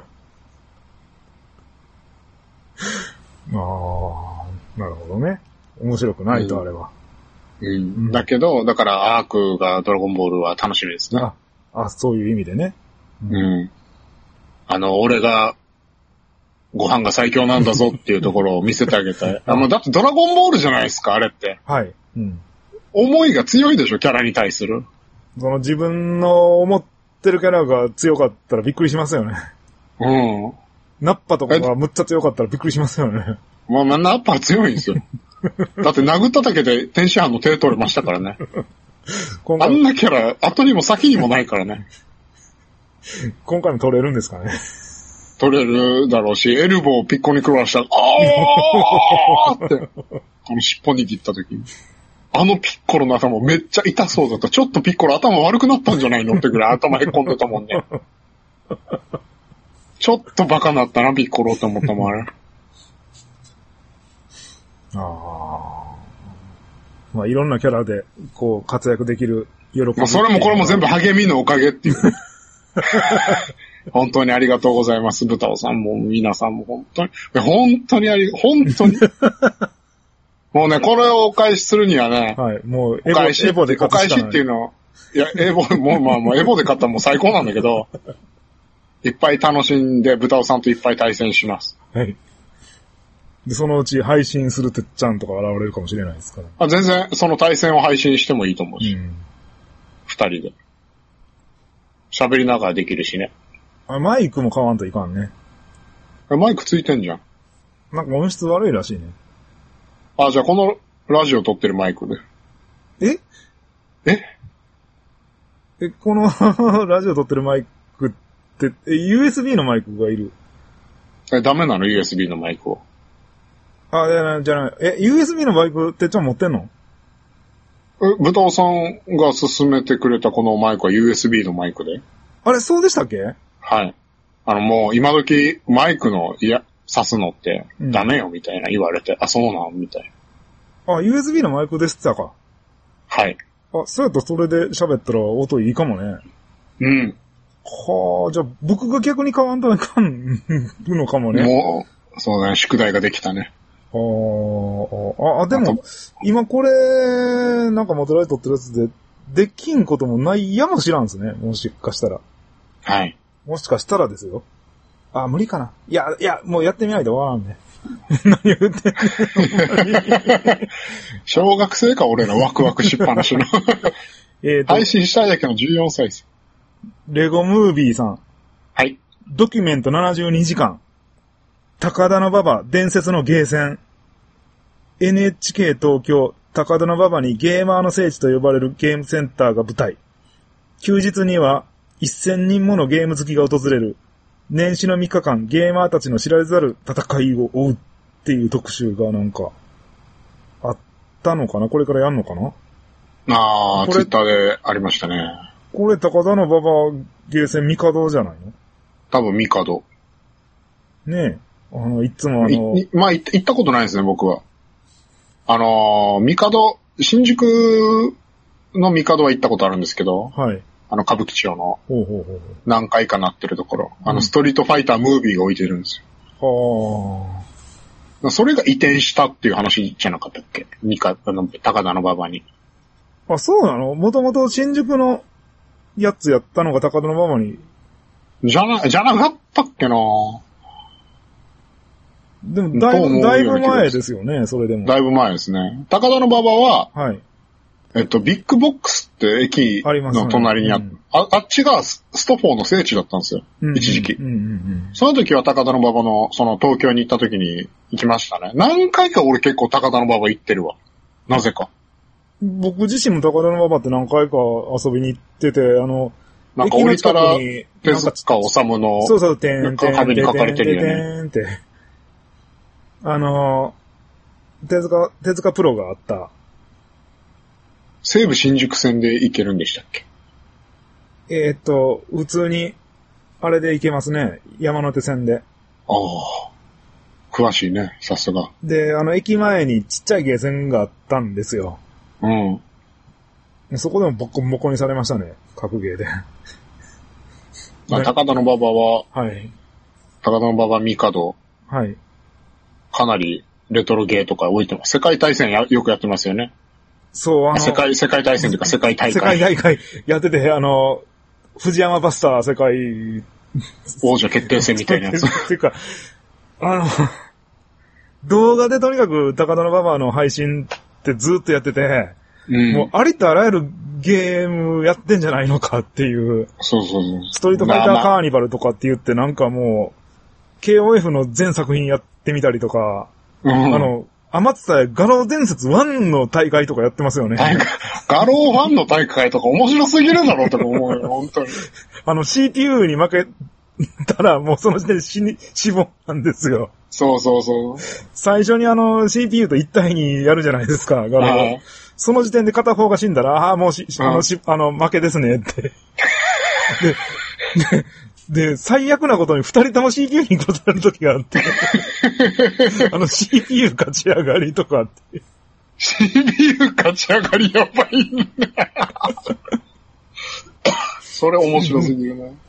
あ、なるほどね。面白くないと、あれは。 うん。うん、だけど、だからアークがドラゴンボールは楽しみですね。 あ、あ、そういう意味でね。 うん。うん、あの、俺が、ご飯が最強なんだぞっていうところを見せてあげたい。あの、だってドラゴンボールじゃないですか、あれって。はい。うん。思いが強いでしょ、キャラに対する。 その自分の思ってるキャラが強かったらびっくりしますよね。うん。ナッパとかがむっちゃ強かったらびっくりしますよね。 まあ、まあ、ナッパは強いんですよ。だって殴っただけで天使班の手取れましたからね。あんなキャラ、後にも先にもないからね。 今回も取れるんですかね。 取れるだろうし、エルボーをピッコに食わしたら、あーって、この尻尾握った時に。あのピッコロの頭めっちゃ痛そうだった。ちょっとピッコロ頭悪くなったんじゃないのってぐらい頭へっこんでたもんね。ちょっとバカなったな、ピッコロって思ったもん、あれ。 ああ。まあ、いろんなキャラで、こう、活躍できる喜び。 まあ、それもこれも全部励みのおかげっていう。本当にありがとうございます。ブタオさんも皆さんも本当に、本当にあり、本当に。もうね、これをお返しするにはね、はい、もうエボ、お返し、エボで勝つしかない。お返しっていうのを、いや、エボ、もうまあまあ、エボで勝ったらもう最高なんだけど、いっぱい楽しんで、ブタオさんといっぱい対戦します。はい。で、そのうち配信するてっちゃんとか現れるかもしれないですから。 あ、全然、その対戦を配信してもいいと思うし。うん、二人で。喋りながらできるしね。 あ、マイクも買わんといかんね。 マイクついてんじゃん。 なんか音質悪いらしいね。 あ、じゃあこのラジオ撮ってるマイクで。 えええ、このラジオ撮ってるマイクって、え、ユーエスビー のマイクがいる。 え、ダメなの ユーエスビー のマイクを。 あ、じゃない、じゃない。え、ユーエスビー のマイクってちゃん持ってんの？ え、ブタオさんが勧めてくれたこのマイクは ユーエスビー のマイクで。 あれ、そうでしたっけ？ はい。あのもう今時マイクの、いや、 挿すのってダメよみたいな言われて、うん、あ、そうなんみたいな。あ、ユーエスビー のマイクでしてたか。 はい。 あ、そうやったらそれで喋ったら音いいかもね。 うん。 はあ、じゃあ僕が逆に買わんといかんのかもね。 もう、そうだね、宿題ができたね。 ああ、あ、でも、今これ、なんかモテライ撮ってるやつで、できんこともないやもしらんですね。もしかしたら。 はい。 もしかしたらですよ。あ、無理かな。いや、いや、もうやってみないとわからんね。何言ってんの小学生か、俺らワクワクしっぱなしの。えと配信したいだけのじゅうよんさいです。 レゴムービーさん。 はい。 ドキュメントななじゅうにじかん。高田馬場伝説のゲーセン。エヌエイチケー 東京、高田馬場にゲーマーの聖地と呼ばれるゲームセンターが舞台。休日にはせんにんものゲーム好きが訪れる。年始のみっかかん、ゲーマーたちの知られざる戦いを追うっていう特集がなんか、あったのかな？これからやんのかな？ ああ、ツイッターでありましたね。 これ高田馬場ゲーセンミカドじゃないの？ 多分ミカド。 ねえ。あの、いつもあの、 いまあ、行ったことないですね、僕は。あのー、ミカド、新宿のミカドは行ったことあるんですけど、 はい。 あの、歌舞伎町の、 ほうほうほう何回かなってるところ、うん、あの、ストリートファイタームービーが置いてるんですよ。 はあ。それが移転したっていう話じゃなかったっけ？ミカ、あの、高田馬場に。 あ、そうなの？もともと新宿のやつやったのが高田馬場に。 じゃな、じゃなかったっけなでもだいぶ、だいぶ前ですよね、それでも。 だいぶ前ですね。高田馬場は、 はい。 えっと、ビッグボックスって駅の隣にあっ、ねうん、あ、あっちがストフォーの聖地だったんですよ。うんうん、一時期、うんうんうん。その時は高田馬場の、その東京に行った時に行きましたね。何回か俺結構高田馬場行ってるわ。なぜか。 僕自身も高田馬場って何回か遊びに行ってて、あの、 なんか降りたら、手塚治虫の、 そうそう、てんてん壁に書かれてるよね。 てんてんてんあの、手塚、手塚プロがあった。 西武新宿線で行けるんでしたっけ？ えー、っと、普通に、あれで行けますね。山手線で。 ああ。詳しいね、さすが。 で、あの、駅前にちっちゃいゲーセンがあったんですよ。 うん。 そこでもボコボコにされましたね。格ゲーで。 高田馬場は、 はい。 高田馬場ミカド。 はい。 かなりレトロゲーとか置いてます。世界大戦やよくやってますよね。 そう、あの、 世界、世界大戦というか世界大会。 世界大会やってて、あの、藤山バスター世界王者決定戦みたいなやつ。 っていうか、あの、動画でとにかく高田馬場の配信ってずっとやってて、うん、もうありとあらゆるゲームやってんじゃないのかっていう。 そうそうそう。 ストリートファイターカーニバルとかって言ってなんかもう、ケーオーエフ の全作品やってみたりとか、うん、あの、余ってたガロー伝説ワンの大会とかやってますよね。 ガローワンの大会とか面白すぎるだろうと思うよ、本当に。 あの シーピーユー に負けたらもうその時点で死に、死亡なんですよ。 そうそうそう。 最初にあの シーピーユー と一体にやるじゃないですか、ガロー。その時点で片方が死んだら、ああ、もうし、あの、し、あの、負けですねって。で、で、で、最悪なことに二人とも シーピーユー に殺される時があって、あの シーピーユー 勝ち上がりとかあって。 シーピーユー 勝ち上がりやばいね。それ面白すぎるね。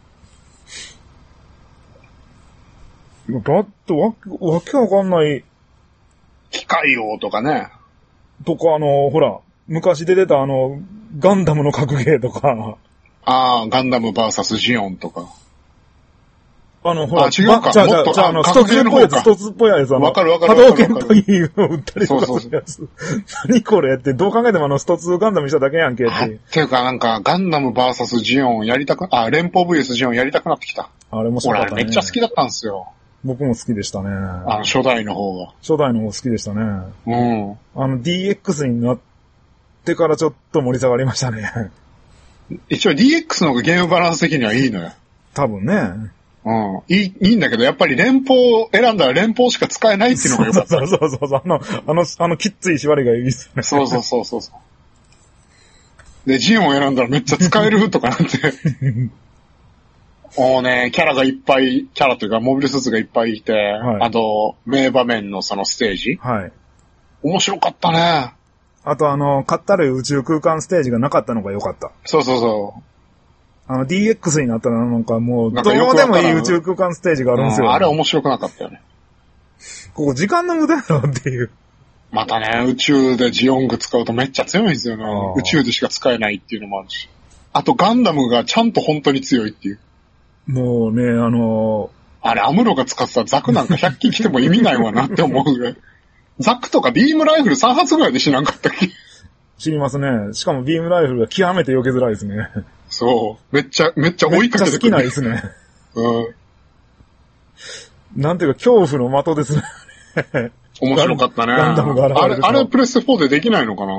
だってわ、わけわかんない。 機械王とかね。 とか、あの、ほら、昔出てたあの、ガンダムの格ゲーとか。 ああ、ガンダムバーサスジオンとか。 あの、ほら、 あ、違うか。 じゃあ、じゃあ、じゃあ、あの、一つっぽいやつ、一つっぽいやつ、あの、 わかるわかる波動拳というのを売ったりとかするやつ。 そうそう何これって、どう考えてもあの、一つガンダムにしただけやんけって。 っていうか、なんか、ガンダムバーサスジオンやりたく、あ、連邦 ブイエス ジオンやりたくなってきた。 あれもそうだったね。 俺、めっちゃ好きだったんですよ。 僕も好きでしたね。 あの、初代の方が。 初代の方好きでしたね。 うん。 あの、ディーエックス になってからちょっと盛り下がりましたね。 一応 ディーエックス の方がゲームバランス的にはいいのよ。 多分ね。 うん。いい、いいんだけど、やっぱり連邦、選んだら連邦しか使えないっていうのが良かった。 そうそうそうそう。あの、あの、あの、きっつい縛りがいいですよね。 そうそうそうそう。で、ジオンを選んだらめっちゃ使えるとかなって。 もうね、キャラがいっぱい、キャラというか、モビルスーツがいっぱいいて、はい、あと、名場面のそのステージ。 はい。 面白かったね。 あとあの、かったるい宇宙空間ステージがなかったのが良かった。 そうそうそう。 あの ディーエックス になったらなんかもう、どうでもいい宇宙空間ステージがあるんですよ、ね。 あれ面白くなかったよね。 ここ時間の無駄やろっていう。 またね、宇宙でジオング使うとめっちゃ強いんですよね。宇宙でしか使えないっていうのもあるし。あとガンダムがちゃんと本当に強いっていう。 もうね、あのー、あれ、アムロが使ってたザクなんかひゃっき来ても意味ないわなって思うぐらい。ザクとかビームライフルさん発ぐらいで死なんかったっけ？ 知りますね。しかもビームライフルが極めて避けづらいですね。 そう。めっちゃ、めっちゃ追いかけてくる。 めっちゃ好きなんですね。 うん。 なんていうか恐怖の的ですね。 面白かったね。 ガンダムが現れる。 あれ、あれプレステフォーでできないのかな？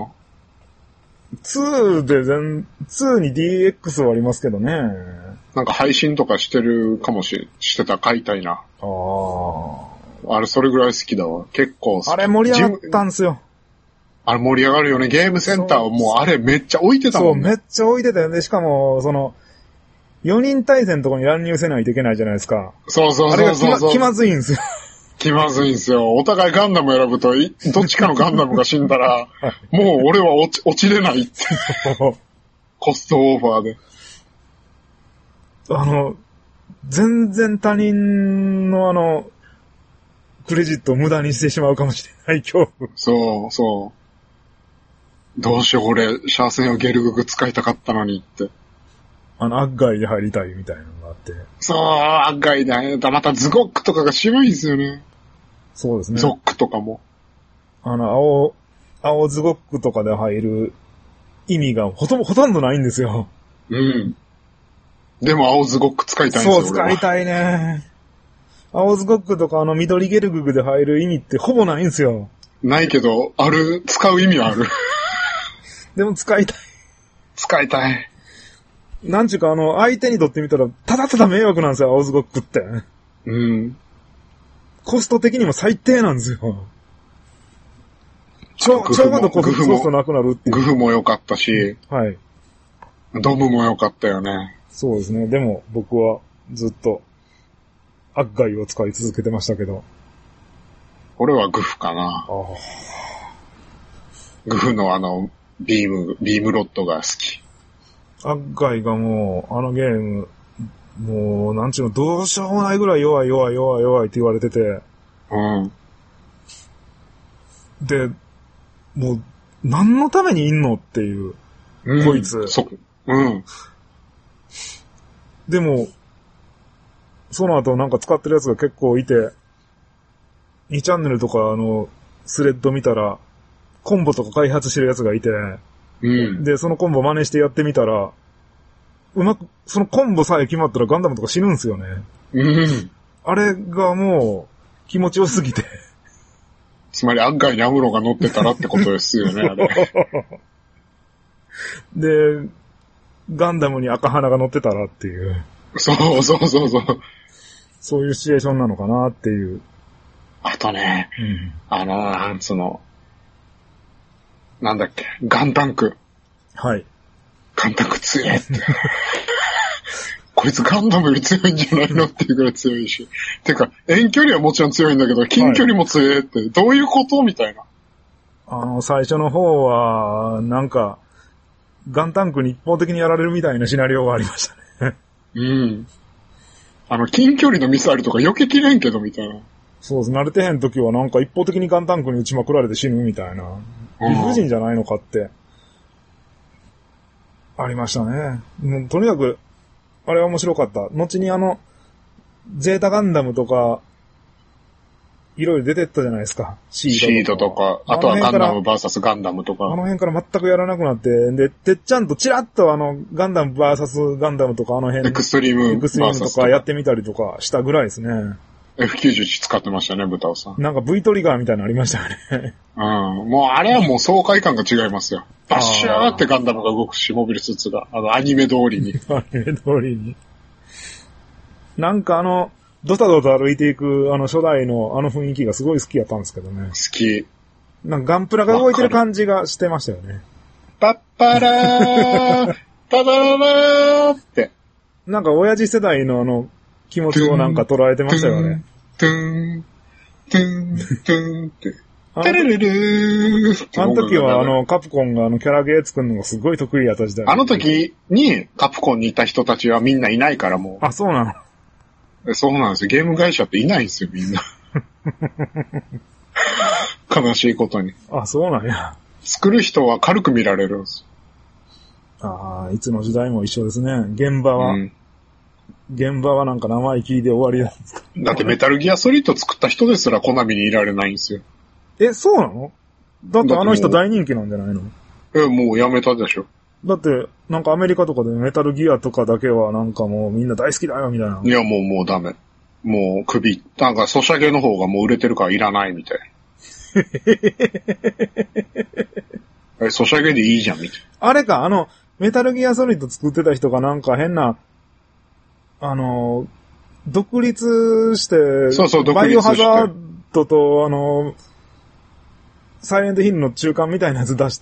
にで全、にに ディーエックス はありますけどね。 なんか配信とかしてるかもし、してたら買いたいな。ああ。あれ、それぐらい好きだわ。結構好き。 あれ盛り上がったんすよ。 あれ盛り上がるよね。ゲームセンターをもうあれめっちゃ置いてたもんね。 そう、めっちゃ置いてたよね。しかも、その、よにん対戦のとこに乱入せないといけないじゃないですか。 そうそうそうそう。あれが気ま、気まずいんですよ。 気まずいんですよ。お互いガンダム選ぶと、どっちかのガンダムが死んだら、もう俺は落ち、落ちれないって。コストオーバーで。 あの、全然他人のあの、クレジットを無駄にしてしまうかもしれない恐怖。 そう、そう。どうしよう、俺、シャーセンをゲルググ使いたかったのにって。 あの、アッガイで入りたいみたいなのがあって。 そう、アッガイだよ。またズゴックとかが渋いんですよね。 そうですね。 ゾックとかも。 あの、青、青ズゴックとかで入る意味がほとんど、ほとんどないんですよ。 うん。でも青ズゴック使いたいんですよ。 そう、使いたいね。青ズゴックとかあの緑ゲルググで入る意味ってほぼないんですよ。 ないけど、ある、使う意味はある。 でも使いたい。 使いたい。 なんちゅうかあの、相手にとってみたら、ただただ迷惑なんですよ、青ズゴックって。 うん。 コスト的にも最低なんですよ。ちょ、ちょうどコストなくなるっていう。 グフも良かったし。 はい。 ドムも良かったよね。 そうですね。でも、僕はずっと、アッガイを使い続けてましたけど。 俺はグフかな。あグフのあの、ビーム、ビームロッドが好き。 アッガイがもう、あのゲーム、もう、なんちゅうの、どうしようもないぐらい弱い弱い弱い弱いって言われてて。 うん。 で、もう、何のためにいんのっていう、うん、こいつ。 そ、うん。 でも、その後なんか使ってるやつが結構いて、にチャンネルとかあの、スレッド見たら、コンボとか開発してるやつがいて、 うん、 で、そのコンボ真似してやってみたら、うまく、そのコンボさえ決まったらガンダムとか死ぬんすよね。 うん。 あれがもう、気持ちよすぎて。 つまり、アッガイにアムロが乗ってたらってことですよね、あれ。 で、ガンダムに赤花が乗ってたらっていう。 そうそうそうそう。 そういうシチュエーションなのかなっていう。 あとね、 うん、 あの、なんつうの、なんだっけ、ガンタンク。 はい。 ガンタンク強いって。こいつガンダムより強いんじゃないのっていうぐらい強いし。てか、遠距離はもちろん強いんだけど、近距離も強いって、はい、どういうことみたいな。 あの、最初の方は、なんか、ガンタンクに一方的にやられるみたいなシナリオがありましたね。 うん。あの、近距離のミサイルとか避けきれんけど、みたいな。 そうです。慣れてへん時はなんか一方的にガンタンクに撃ちまくられて死ぬみたいな。理不尽じゃないのかって。ありましたね。もうとにかく、あれは面白かった。後にあの、ゼータガンダムとか、いろいろ出てったじゃないですか。シードとか。 シードとか、あとはガンダム ブイエス ガンダムとか。 あの辺から全くやらなくなって、で、てっちゃんとチラッとあの、ガンダム ブイエス ガンダムとかあの辺。 エクストリーム。 エクストリームとかやってみたりとかしたぐらいですね。 エフきゅうじゅういち 使ってましたね、ブタオさん。 なんか V トリガーみたいなのありましたよね。 うん。もうあれはもう爽快感が違いますよ。バッシューってガンダムが動くし、モビルスーツが。あの、アニメ通りに。 アニメ通りに。なんかあの、ドタドタ歩いていく、あの初代のあの雰囲気がすごい好きやったんですけどね。 好き。 なんかガンプラが動いてる感じがしてましたよね。 パッパラー、パパラーって。 なんか親父世代のあの、気持ちをなんか捉えてましたよね。 トゥーン、トゥーン、トゥーンって。テレレレーあの時はあの、カプコンがあの、キャラゲー作るのがすごい得意やった時代。 あの時にカプコンにいた人たちはみんないないからもう。 あ、そうなのそうなんですよ。ゲーム会社っていないんですよ、みんな。悲しいことに。 あ、そうなんや。 作る人は軽く見られるんです。 ああ、いつの時代も一緒ですね。現場は、うん、現場はなんか生意気で終わりなんですか。 だってメタルギアソリッド作った人ですらコナミにいられないんですよ。 え、そうなの？だってあの人大人気なんじゃないの？ え、もうやめたでしょ。 だって、なんかアメリカとかでメタルギアとかだけはなんかもうみんな大好きだよみたいな。 いやもうもうダメ。もう首、なんかソシャゲの方がもう売れてるからいらないみたいな。え、ソシャゲでいいじゃんみたいな。 あれか、あの、メタルギアソリッド作ってた人がなんか変な、あの、独立して、 そうそう、独立して。 バイオハザードと、あの、サイレントヒルの中間みたいなやつ出して、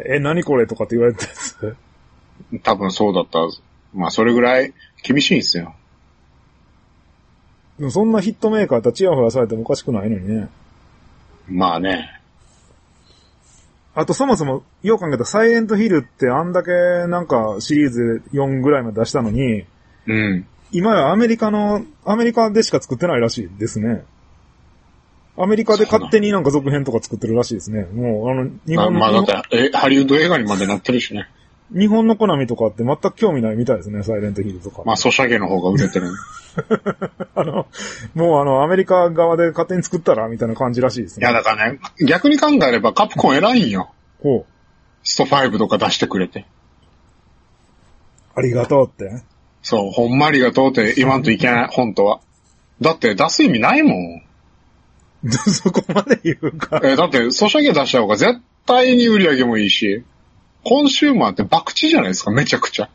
え、何これとかって言われてたやつ。 多分そうだった。まあ、それぐらい厳しいんですよ。 でもそんなヒットメーカーとチヤホヤされてもおかしくないのにね。 まあね。 あとそもそも、よう考えたらサイレントヒルってあんだけなんかシリーズよんぐらいまで出したのに、 うん。 今やアメリカの、アメリカでしか作ってないらしいですね。アメリカで勝手になんか続編とか作ってるらしいですね。もう、あの、日本の。 まあ、まあ、だって、え、ハリウッド映画にまでなってるしね。 日本のコナミとかって全く興味ないみたいですね、サイレントヒルとか。 まあ、ソシャゲの方が売れてる。 あの、もうあの、アメリカ側で勝手に作ったらみたいな感じらしいですね。 いや、だからね、逆に考えればカプコン偉いんよ。 ほう。 ストファイブとか出してくれて。 ありがとうって。 そう、ほんまありがとうって言わんといけない、本当は。だって出す意味ないもん。 そこまで言うか。 えー、だって、ソシャゲ出した方が絶対に売り上げもいいし、コンシューマーって博打じゃないですか、めちゃくちゃ。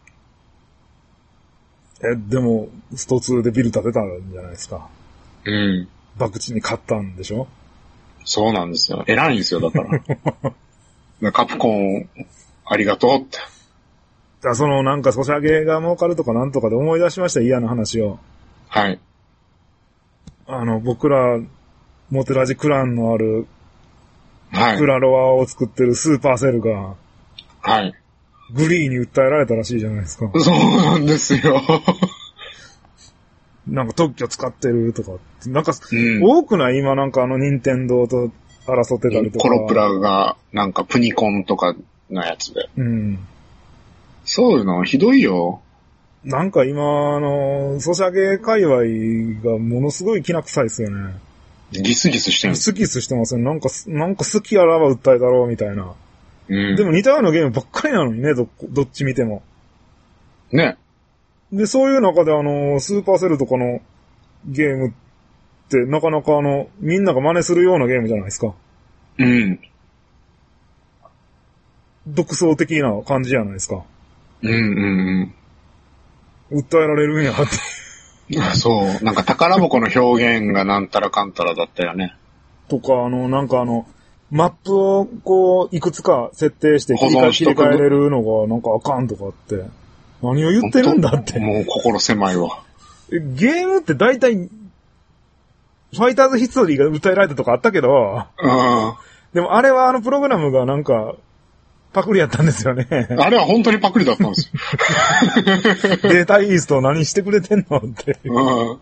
え、でも、ストツーでビル建てたんじゃないですか。 うん。 博打に勝ったんでしょ？ そうなんですよ。偉いんですよ、だから。カプコン、ありがとうって。 だその、なんかソシャゲが儲かるとかなんとかで思い出しました、嫌な話を。 はい。 あの、僕ら、モテラジクランのある、 はい。 クラロワを作ってるスーパーセルが、 はい。 グリーに訴えられたらしいじゃないですか。 そうなんですよ。 なんか特許使ってるとか、なんか、うん、多くない今なんかあの任天堂と争ってたりとか。 コロプラが、なんかプニコンとかのやつで。 うん。 そういうのひどいよ。 なんか今、あの、ソシャゲ界隈がものすごいきな臭いですよね。 ギスギスしてる。 ギスギスしてますね。なんか、なんか好きやらば訴えだろうみたいな。うん。でも似たようなゲームばっかりなのにね、ど、どっち見ても。 ね。 で、そういう中であの、スーパーセルとかのゲームって、なかなかあの、みんなが真似するようなゲームじゃないですか。 うん。 独創的な感じじゃないですか。 うんうんうん。訴えられるんやって。 そう。なんか宝箱の表現がなんたらかんたらだったよね。 とか、あの、なんかあの、マップをこう、いくつか設定して切り替え、切り替えれるのがなんかあかんとかって。何を言ってるんだって。 もう心狭いわ。 ゲームって大体、ファイターズヒストリーが訴えられたとかあったけど、 うん、 でもあれはあのプログラムがなんか、パクリやったんですよね。 あれは本当にパクリだったんですよ。 データイースト何してくれてんのって。 うん。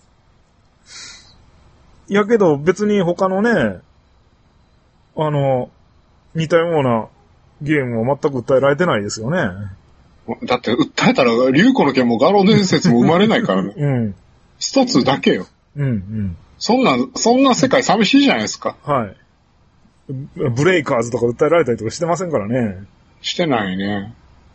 やけど別に他のね、あの、似たようなゲームは全く訴えられてないですよね。 だって訴えたら、竜子の剣もガロ伝説も生まれないからね。 うん。 一つだけよ。 うんうん。 そんな、そんな世界寂しいじゃないですか。 はい。ブレイカーズとか訴えられたりとかしてませんからね。 してないね。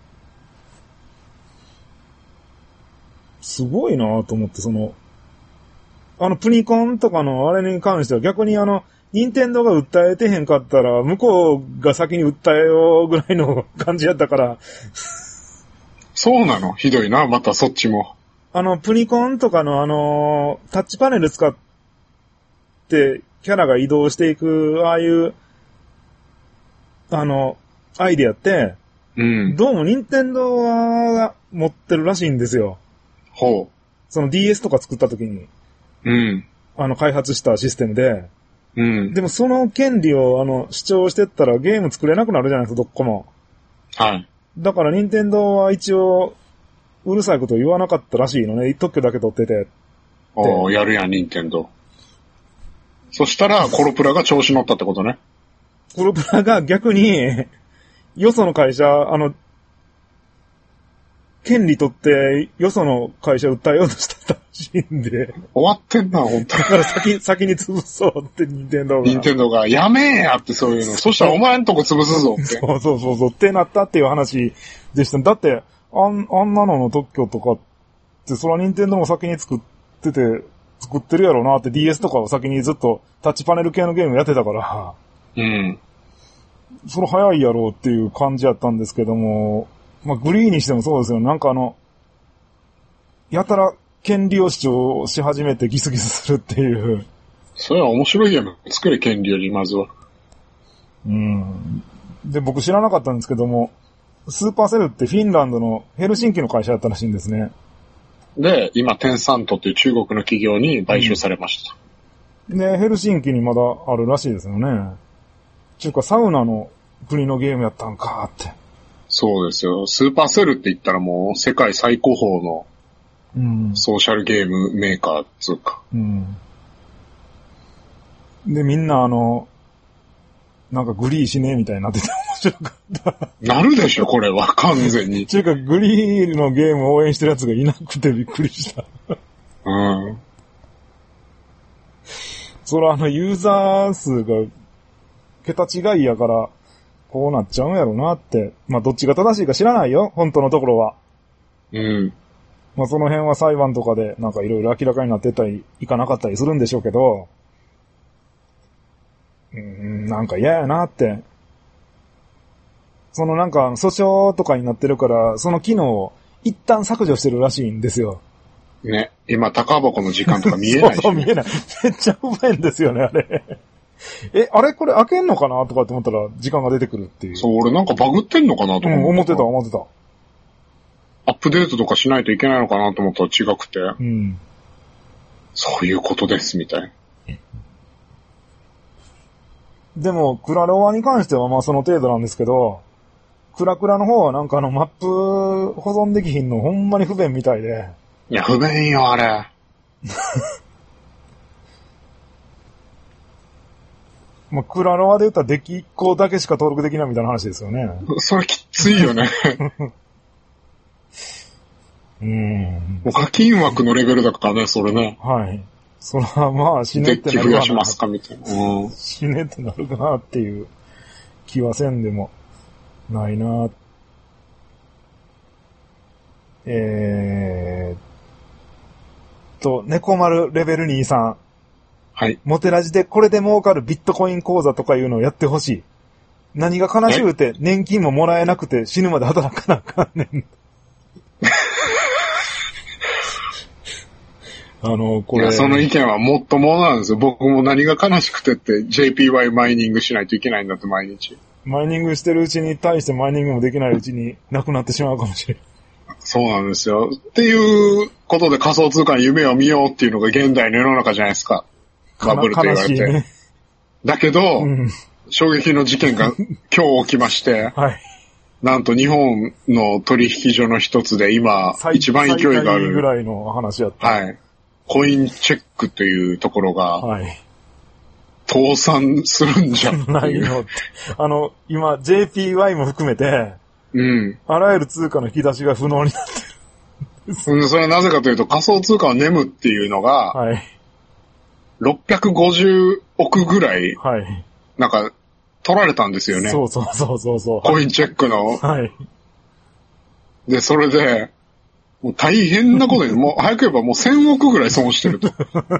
すごいなぁと思って、その、あのプニコンとかのあれに関しては逆にあの、任天堂が訴えてへんかったら、向こうが先に訴えようぐらいの感じやったから。 そうなの？ひどいな、またそっちも。 あの、プニコンとかのあの、タッチパネル使って、キャラが移動していく、ああいう、あの、アイディアって、 うん。 どうも任天堂は持ってるらしいんですよ。 ほう。 その ディーエス とか作った時に、 うん。 あの、開発したシステムで、 うん。 でもその権利を、あの、主張してったらゲーム作れなくなるじゃないですか、どっこも。 はい。 だから任天堂は一応、うるさいこと言わなかったらしいのね。特許だけ取ってて。 おー、やるやん、任天堂。そしたら、コロプラが調子乗ったってことね。 コロプラが逆に、よその会社、あの、権利取って、よその会社訴えようとしたらしいんで。 終わってんな、本当に。 だから先、先に潰そうって、任天堂が。 任天堂が、やめえやってそういうの。そしたらお前んとこ潰すぞって。 そうそうそうそう、ってなったっていう話でした。だって、あん、あんなのの特許とかって、そら任天堂も先に作ってて、作ってるやろうなって ディーエス とかを先にずっとタッチパネル系のゲームやってたから。 うん。 それ早いやろうっていう感じやったんですけども、まあ、グリーにしてもそうですよ。なんかあの、やたら権利を主張し始めてギスギスするっていう。 それは面白いゲーム作れ、権利よりまずは。 うん。で、僕知らなかったんですけども、スーパーセルってフィンランドのヘルシンキの会社だったらしいんですね。 で、今、テンサントっていう中国の企業に買収されました。 うん、で、ヘルシンキにまだあるらしいですよね。ちゅうか、サウナの国のゲームやったんかって。 そうですよ。スーパーセルって言ったらもう世界最高峰のソーシャルゲームメーカーつうか。 うん。で、みんなあの、なんかグリーしねえみたいになってて面白かった。 なるでしょ、これは完全に。 ちゅうか、グリーのゲームを応援してるやつがいなくてびっくりした。 うん。 それあの、ユーザー数が桁違いやから、こうなっちゃうんやろなって。まあ、どっちが正しいか知らないよ、本当のところは。 うん。 まあ、その辺は裁判とかでなんかいろいろ明らかになってたり、いかなかったりするんでしょうけど、うーん、なんか嫌やなって。そのなんか訴訟とかになってるから、その機能を一旦削除してるらしいんですよ。 ね。今、高箱の時間とか見えないし、ね。 そうそう、見えない。めっちゃうまいんですよね、あれ。え、あれこれ開けんのかなとかって思ったら時間が出てくるっていう。 そう、俺なんかバグってんのかなと思って。 うん、思ってた、思ってた。 アップデートとかしないといけないのかなと思ったら違くて。 うん。 そういうことです、みたいな。 でも、クラロワに関してはまあその程度なんですけど、クラクラの方はなんかあのマップ保存できひんのほんまに不便みたいで。 いや、不便よ、あれ。 まあ、クラロワで言ったらデッキいっこだけしか登録できないみたいな話ですよね。 それきついよね。 うん。 もう課金枠のレベルだからね、それね。 はい。それはまあ死ねってなるかな。デッキ増やしますかみたいな。うん。 死ねってなるかなっていう気はせんでもないな。えーっと、猫丸レベルにじゅうさん。 はい。 モテラジでこれで儲かるビットコイン講座とかいうのをやってほしい。何が悲しゅうて年金ももらえなくて死ぬまで働かなあかんねん。あの、これ。 いや、その意見はもっともなんですよ。僕も何が悲しくてって ジェーピーワイ マイニングしないといけないんだって毎日。 マイニングしてるうちに対してマイニングもできないうちになくなってしまうかもしれない。 そうなんですよ。っていうことで仮想通貨の夢を見ようっていうのが現代の世の中じゃないですか。バブルと言われて。ね、だけど、うん、衝撃の事件が今日起きまして、はい、なんと日本の取引所の一つで今一番勢いがある。 ぐらいの話やった。 はい。コインチェックというところが、はい、倒産するんじゃないのって。あの、今 ジェーピーワイ も含めて、 うん。 あらゆる通貨の引き出しが不能になってる。 うん、それはなぜかというと仮想通貨をネムっていうのが、はい。ろっぴゃくごじゅうおくぐらい、はい。なんか、取られたんですよね。 そうそうそうそうそう。 コインチェックの。 はい。 で、それで、もう大変なことに、もう早く言えばもうせんおくぐらい損してると。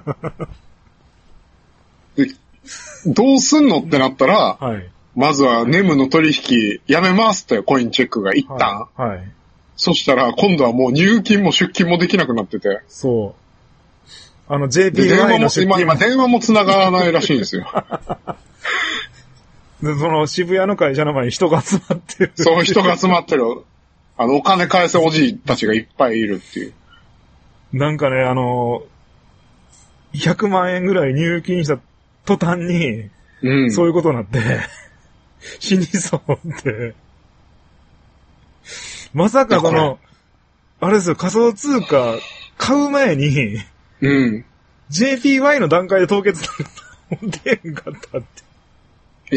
で、どうすんのってなったら、はい。まずはネムの取引やめますってコインチェックが一旦。はい。はい、そしたら今度はもう入金も出金もできなくなってて。 そう。あの ジェーピーワイ の出金も今、今電話も繋がらないらしいんですよ。 で、その渋谷の会社の前に人が集まってる。 そう、人が集まってる。あの、お金返せおじいたちがいっぱいいるっていう。 なんかね、あの、ひゃくまんえんぐらい入金した途端に、うん、そういうことになって、死にそうって。まさかその、あれですよ、仮想通貨買う前に、うん。ジェーピーワイ の段階で凍結出んかったって。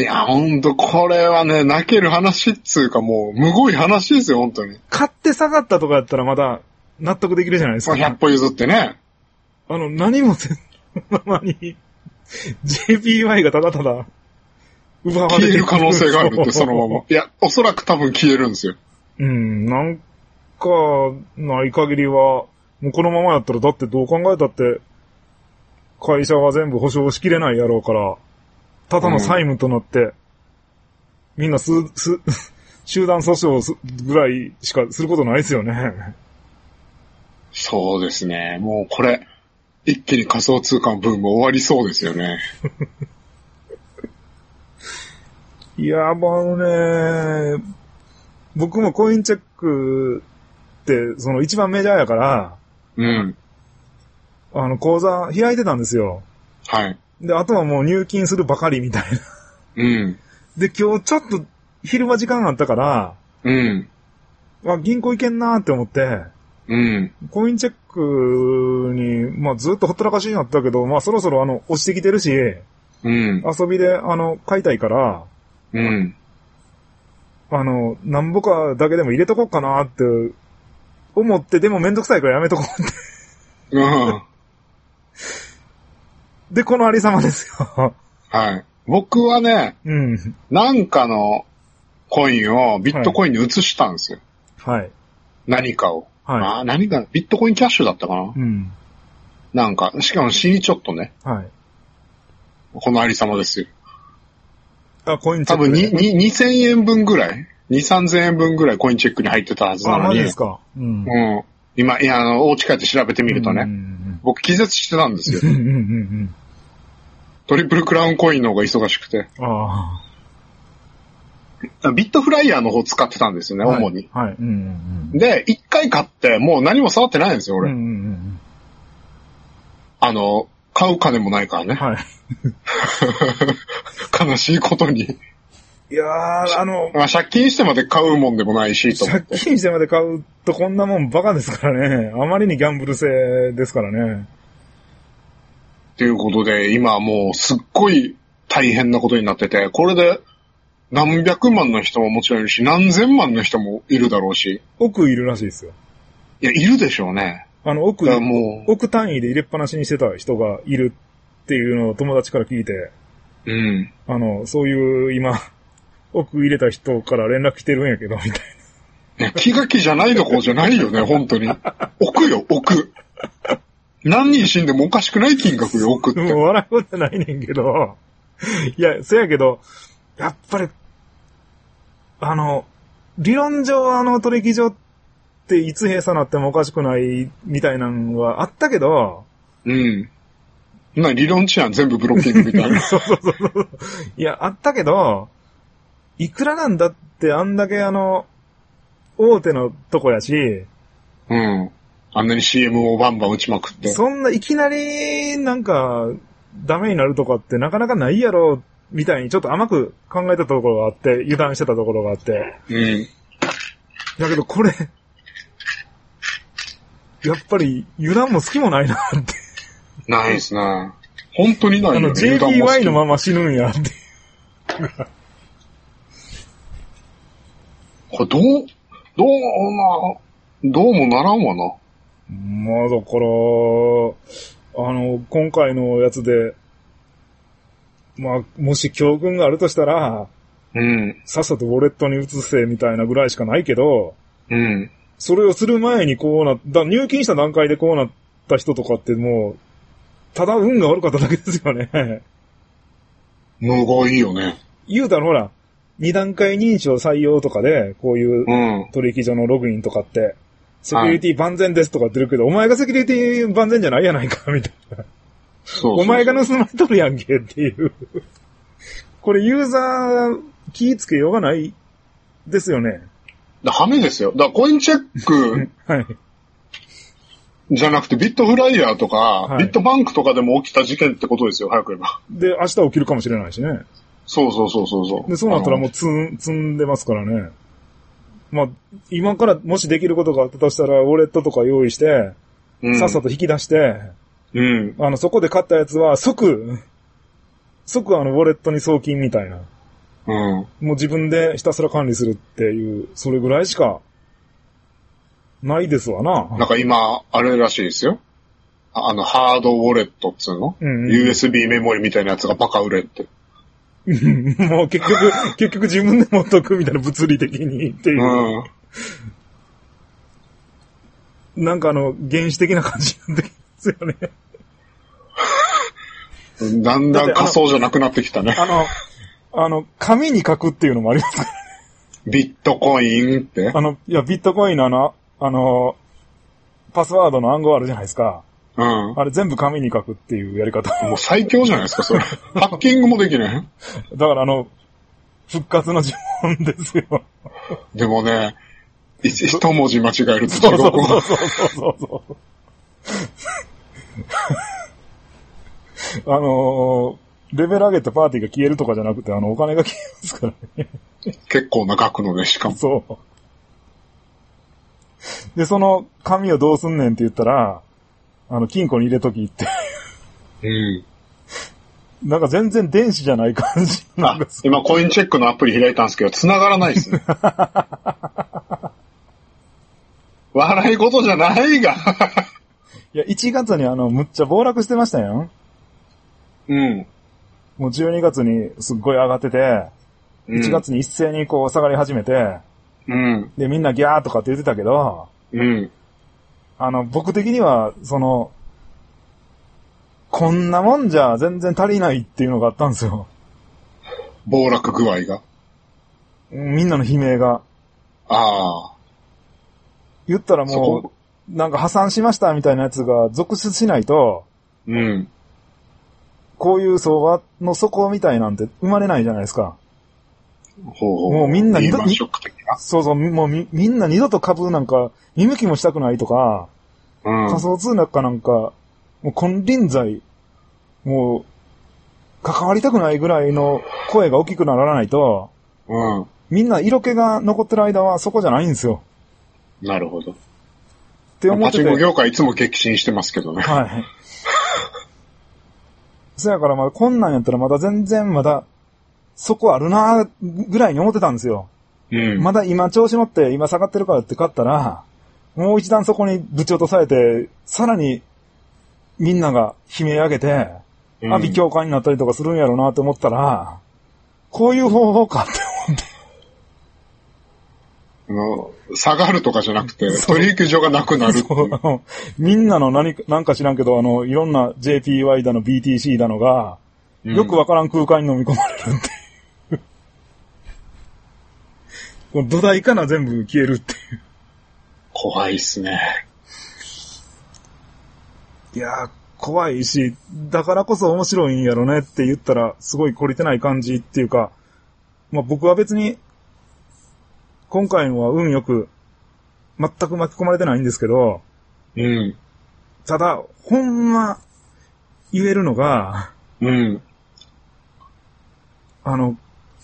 いや、ほんと、これはね、泣ける話っつうかもう、むごい話ですよ、ほんとに。 買って下がったとかやったらまだ納得できるじゃないですか。 ひゃく歩譲ってね。 あの、何もせんままに、ジェーピーワイ がただただ、 奪われて消える可能性があるって、そのまま。いや、おそらく多分消えるんですよ。 うん、なんか、ない限りは、もうこのままやったら、だってどう考えたって、会社は全部保証しきれないやろうから、ただの債務となって、うん、みんなす、す、集団訴訟ぐらいしかすることないですよね。 そうですね。もうこれ、一気に仮想通貨のブーム終わりそうですよね。 いや、もうね、僕もコインチェックって、その一番メジャーやから、うん。あの、口座開いてたんですよ。はい。で、あとはもう入金するばかりみたいな。うん。で、今日ちょっと昼間時間があったから、うん。あ、銀行行けんなーって思って、うん。コインチェックに、まあずっとほったらかしになったけど、まあそろそろあの、落ちてきてるし、うん。遊びであの、買いたいから、うん。あの、なんぼかだけでも入れとこうかなって思って、でもめんどくさいからやめとこうって。うん。で、このありさまですよ。 はい。僕はね、うん。なんかのコインをビットコインに移したんですよ。はい。何かを。はい。あ、何か、ビットコインキャッシュだったかな。うん。なんか、しかも死にちょっとね。はい。このありさまですよ。 あ、コインチェック、 ね。多分に、に、にせんえん分ぐらい ?に、さんぜんえん分ぐらいコインチェックに入ってたはずなのに。あ、マジですか。うん。うん。今、いや、あの、お家帰って調べてみるとね。うんうんうん、僕気絶してたんですよ。うんうんうん、トリプルクラウンコインの方が忙しくて。ああ。ビットフライヤーの方使ってたんですよね、はい、主に。はい。うんうんうん、で、一回買ってもう何も触ってないんですよ、俺。うんうんうん、あの、買う金もないからね。はい。悲しいことに。 いやー、あの、 まあ、借金してまで買うもんでもないし、と思って。 借金してまで買うとこんなもんバカですからね。あまりにギャンブル性ですからね。 ということで、今もうすっごい大変なことになってて、これで何百万の人ももちろんいるし、何千万の人もいるだろうし。 億いるらしいですよ。 いや、いるでしょうね。 あの、億、もう億単位で入れっぱなしにしてた人がいるっていうのを友達から聞いて、うん。あの、そういう今、億入れた人から連絡来てるんやけど、みたいな。いや、気が気じゃないどころじゃないよね、本当に。億よ、億。何人死んでもおかしくない金額よ、億って。 もう笑うことないねんけど。いや、そやけど、やっぱり、あの、理論上あの取引所っていつ閉鎖なってもおかしくないみたいなのはあったけど、 うん。な、理論値は全部ブロッキングみたいな。 そうそうそう。いや、あったけど、いくらなんだってあんだけあの、大手のとこやし、 うん。あんなに シーエム をバンバン打ちまくって。 そんないきなりなんかダメになるとかってなかなかないやろ、みたいにちょっと甘く考えたところがあって、油断してたところがあって。うん。だけどこれ、やっぱり油断も好きもないなって。 ないですね。本当にないよね。 あの ジェーピーワイ のまま死ぬんやって。 これどう、どうな、どうもならんわな。 まあだから、あの、今回のやつで、まあ、もし教訓があるとしたら、うん。さっさとウォレットに移せみたいなぐらいしかないけど、うん。それをする前にこうな、だ入金した段階でこうなった人とかってもう、ただ運が悪かっただけですよね。 むごいよね。 言うたらほら、二段階認証採用とかで、こういう取引所のログインとかって、うん、セキュリティ万全ですとか言ってるけど、はい、お前がセキュリティ万全じゃないやないか、みたいな。そうそうそう。お前が盗まれとるやんけっていう。これユーザー気ぃつけようがないですよね。 だ、ハメですよ。だ、コインチェック。はい。 じゃなくて、ビットフライヤーとか、はい、ビットバンクとかでも起きた事件ってことですよ、早く言えば。 で、明日起きるかもしれないしね。 そうそうそうそうそう。 で、そうなったらもう積ん、積んでますからね。まあ、今からもしできることがあったとしたら、ウォレットとか用意して、うん、さっさと引き出して、うん。あの、そこで買ったやつは即、即あの、ウォレットに送金みたいな。うん。もう自分でひたすら管理するっていう、それぐらいしか、ないですわな。 なんか今、あれらしいですよ。あの、ハードウォレットっつうの、うんうん、ユーエスビー メモリみたいなやつがバカ売れって。 もう結局、結局自分で持っとくみたいな物理的にっていう。うん、なんかあの、原始的な感じになってきますよね。 だんだん仮想じゃなくなってきたね。 あの、あの、紙に書くっていうのもありますからね。 ビットコインって。 あの、いや、ビットコインのあの、あの、パスワードの暗号あるじゃないですか。うん。あれ全部紙に書くっていうやり方。 もう最強じゃないですか、それ。ハッキングもできない。 だからあの、復活の呪文ですよ。 でもね、一, 一文字間違えると地獄。 そうそうそうそうそう。あのー、レベル上げてパーティーが消えるとかじゃなくて、あの、お金が消えますからね。 結構な額のね、しかも。 そう。で、その紙をどうすんねんって言ったら、あの、金庫に入れときって。うん。なんか全然電子じゃない感じなんです。 今コインチェックのアプリ開いたんですけど、繋がらないですね。笑い事じゃないが。 いや、いちがつにあの、むっちゃ暴落してましたよ。うん。もうじゅうにがつにすっごい上がってて、うん、いちがつに一斉にこう下がり始めて、うん。で、みんなギャーとかって言ってたけど、うん。あの、僕的には、その、こんなもんじゃ全然足りないっていうのがあったんですよ。 暴落具合が。 みんなの悲鳴が。ああ。言ったらもう、なんか破産しましたみたいなやつが続出しないと、うん。こういう相場の底みたいなんて生まれないじゃないですか。ほうほう。もうみんな二度と、そうそう、もうみ、みんな二度と株なんか見向きもしたくないとか、うん、仮想通貨なんか、もう金輪際、もう、関わりたくないぐらいの声が大きくならないと、うん、みんな色気が残ってる間はそこじゃないんですよ。 なるほど。って思ってて。パチンコ業界いつも激震してますけどね。はい。 そやからまあこんなんやったらまだ全然まだ、そこあるなぐらいに思ってたんですよ。うん。まだ今調子乗って今下がってるからって買ったら、もう一段そこにぶち落とされて、さらにみんなが悲鳴上げて、うん、阿鼻教官になったりとかするんやろうなって思ったら、こういう方法かって思って。 あの、下がるとかじゃなくて、取引所がなくなるっていう。 みんなの何か、なんか知らんけど、あの、いろんな ジェーピーワイ だの ビーティーシー だのが、うん、よくわからん空間に飲み込まれるっていう。この土台から全部消えるっていう。 怖いっすね。 いやー、怖いし、だからこそ面白いんやろねって言ったら、すごい懲りてない感じっていうか、まあ僕は別に、今回のは運よく、全く巻き込まれてないんですけど、うん。ただ、ほんま、言えるのが、うん。あの、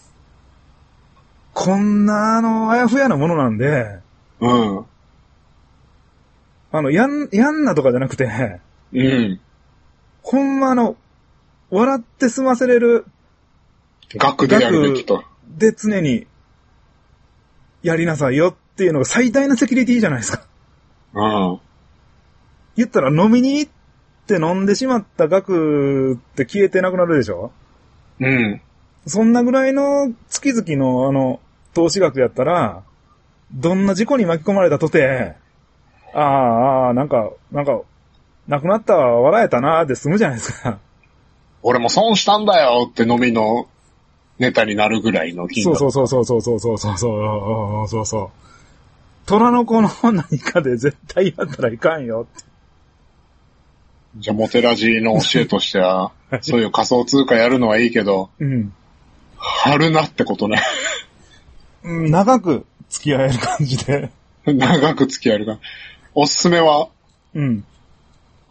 こんな、あの、あやふやなものなんで、うん。あの、やん、やんなとかじゃなくて、うん。ほんまあの、笑って済ませれる、 額でやるべきと。 で常に、やりなさいよっていうのが最大のセキュリティじゃないですか。うん。言ったら飲みに行って飲んでしまった額って消えてなくなるでしょ？うん。そんなぐらいの月々のあの、投資額やったら、どんな事故に巻き込まれたとて、ああ、ああ、なんか、なんか、亡くなったわ、笑えたなーって済むじゃないですか。 俺も損したんだよって飲みのネタになるぐらいの金額。 そうそうそうそうそうそうそうそうそうそう。虎の子の何かで絶対やったらいかんよって。 じゃあモテラジの教えとしては、そういう仮想通貨やるのはいいけど、うん。張るなってことね。 長く付き合える感じで。 長く付き合えるか。おすすめは、 うん。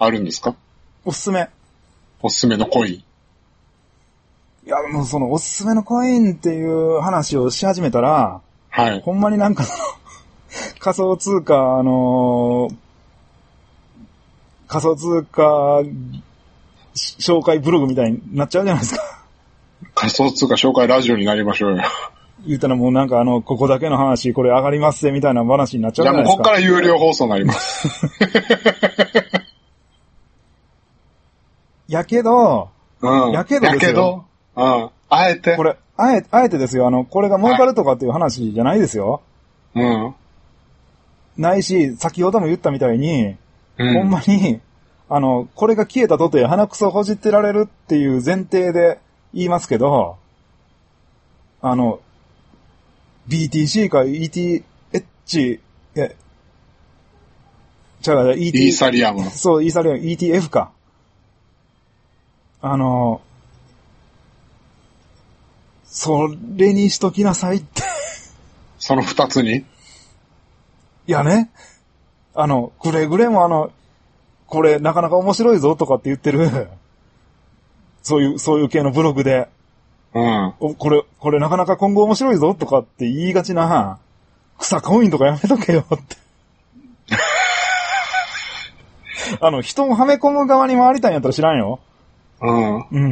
あるんですか？ おすすめ。 おすすめのコイン。 いや、もうそのおすすめのコインっていう話をし始めたら、 はい。 ほんまになんか仮想通貨、あのー、仮想通貨紹介ブログみたいになっちゃうじゃないですか。 仮想通貨紹介ラジオになりましょうよ。 言ったらもうなんかあの、ここだけの話、これ上がりますぜみたいな話になっちゃうじゃないですか。 いやもうこっから有料放送になります。 やけど、 うん。 やけどですよ。 やけど、うん。あえて。 これ、あえ、あえてですよ。あの、これが儲かるとかっていう話じゃないですよ。 うん。 ないし、先ほども言ったみたいに、 うん、 ほんまに、あの、これが消えたとて鼻くそほじってられるっていう前提で言いますけど、あの、ビーティーシー か イーティーエイチ、え、違う、イーティー、 イーサリアム。 そう、イーサリアム、イーティーエフ か。あの、それにしときなさいって。 その二つに？ いやね。あの、くれぐれもあの、これなかなか面白いぞとかって言ってる、そういう、そういう系のブログで、 うん。 これ、これなかなか今後面白いぞとかって言いがちな、草コインとかやめとけよって。あの、人をはめ込む側に回りたいんやったら知らんよ。 うん。 うん。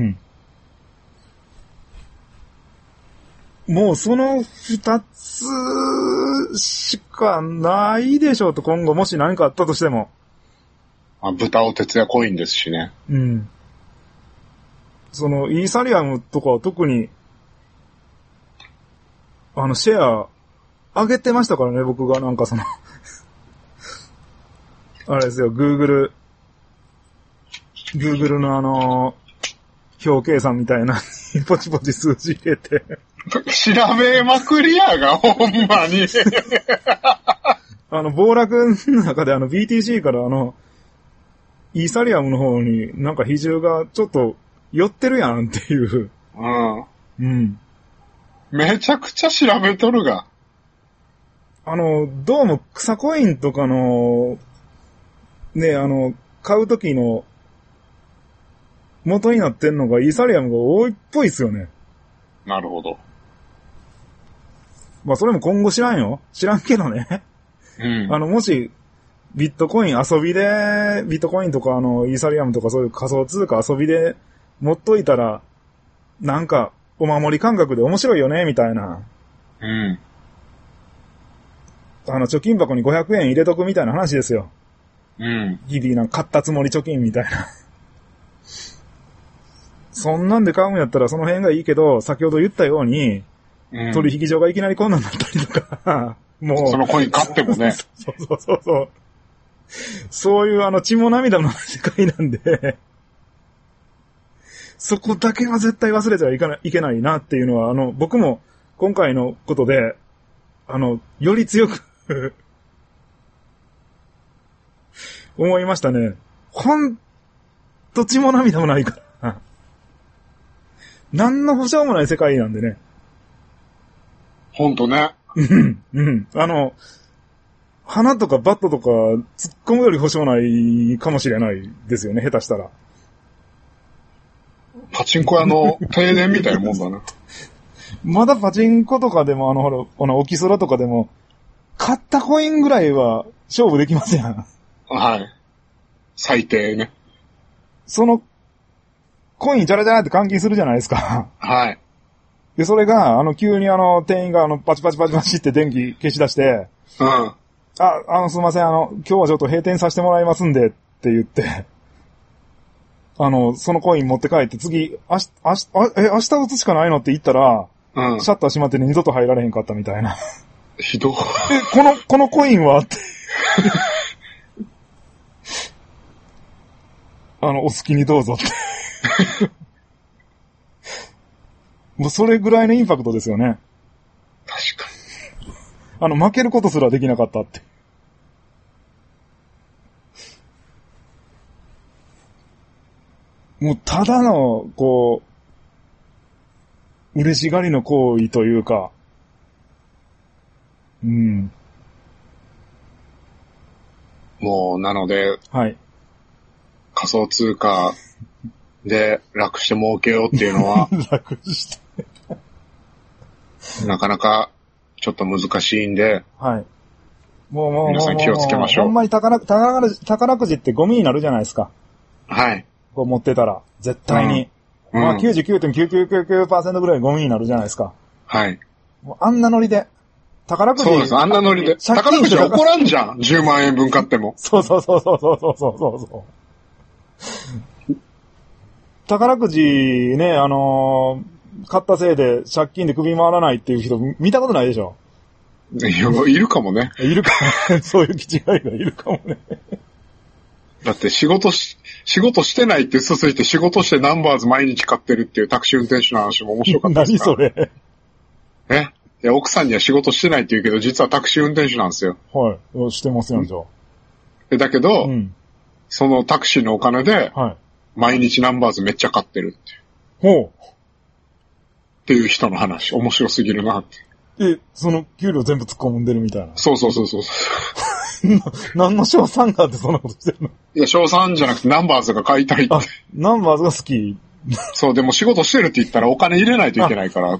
もうその二つしかないでしょうと、今後もし何かあったとしても。 あ、豚尾徹也コインですしね。 うん。その、イーサリアムとかは特に、あの、シェア、上げてましたからね、僕がなんかその、あれですよ、Google、Google のあの、表計算みたいな、ポチポチ数字入れて。 調べまくりやが、ほんまに。 あの、暴落の中であの ビーティーシー からあの、イーサリアムの方になんか比重がちょっと寄ってるやんっていう。 うん。 うん。 めちゃくちゃ調べとるが。 あの、どうも草コインとかの、ね、あの、買うときの元になってんのがイーサリアムが多いっぽいっすよね。 なるほど。 まあそれも今後知らんよ。知らんけどね。 うん。 あの、もし、ビットコイン遊びで、ビットコインとかあの、イーサリアムとかそういう仮想通貨遊びで持っといたら、なんか、お守り感覚で面白いよね、みたいな。 うん。 あの、貯金箱にごひゃくえん入れとくみたいな話ですよ。 うん。 日々なんか買ったつもり貯金みたいな。そんなんで買うんやったらその辺がいいけど、先ほど言ったように、うん、取引所がいきなりこんなんなったりとか、もう。 そのコイン買ってもね。 そうそうそうそう。そういうあの血も涙の世界なんで、そこだけは絶対忘れてはいかない、いけないなっていうのは、あの、僕も今回のことで、あの、より強く思いましたね。ほんと血も涙もないから。何の保証もない世界なんでね。 ほんとね。 うん、うん。あの、花とかバットとか突っ込むより保証ないかもしれないですよね、下手したら。 パチンコ屋の停電みたいなもんだな。 まだパチンコとかでも、あの、ほら、この置き空とかでも、買ったコインぐらいは勝負できますやん。 はい。最低ね。 その、コインチャラチャラって換金するじゃないですか。 はい。 で、それが、あの、急にあの、店員があの、パチパチパチパチって電気消し出して、 うん。あ、 あの、すいません、あの、今日はちょっと閉店させてもらいますんで、って言って、あの、そのコイン持って帰って、次、あし、あし、あ、え、明日打つしかないのって言ったら、うん。シャッター閉まって二度と入られへんかったみたいな。 ひどい。 え、この、このコインはって。あの、お好きにどうぞって。もうそれぐらいのインパクトですよね。 確かに。 あの、負けることすらできなかったって。もう、ただの、こう、嬉しがりの行為というか、うん。 もう、なので、 はい。 仮想通貨で楽して儲けようっていうのは、 楽してなかなかちょっと難しいんで、 はい。もうもうもう皆さん気をつけましょう。 ほんまに宝、宝くじ、宝くじってゴミになるじゃないですか。 はい。 こう持ってたら、絶対に。うん、まあ きゅうじゅうきゅうてんきゅうきゅうきゅうきゅうパーセント ぐらいゴミになるじゃないですか。 はい。 もうあんなノリで、宝くじ。 そうです、あんなノリで。宝くじは怒らんじゃん。じゅうまんえん分買っても。 そうそうそうそうそうそうそうそう。宝くじね、あのー、買ったせいで借金で首回らないっていう人見たことないでしょ。 いや、いるかもね。 いるかもね。そういう気違いがいるかもね。 だって仕事し、仕事してないって嘘ついて仕事してナンバーズ毎日買ってるっていうタクシー運転手の話も面白かったですか。 何それ。 えいや、奥さんには仕事してないって言うけど、実はタクシー運転手なんですよ。 はい。してますよ、じゃあ。 だけど、 うん、 そのタクシーのお金で、はい、毎日ナンバーズめっちゃ買ってるっていう。ほう。っていう人の話、面白すぎるなって。 え、その給料全部突っ込んでるみたいな。 そうそうそうそう。 何の賞賛があってそんなことしてるの？ いや、賞賛じゃなくてナンバーズが買いたいって。あ、 ナンバーズが好き。 そう、でも仕事してるって言ったらお金入れないといけないからって。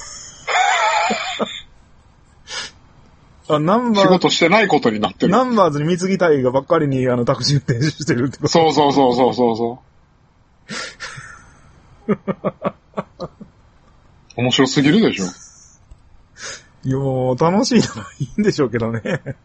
あ、ナンバー、仕事してないことになってる。 ナンバーズに貢ぎたいがばっかりにあのタクシー運転手してるってこと。 そうそうそうそうそうそう。面白すぎるでしょ。 いや、もう楽しいのはいいんでしょうけどね。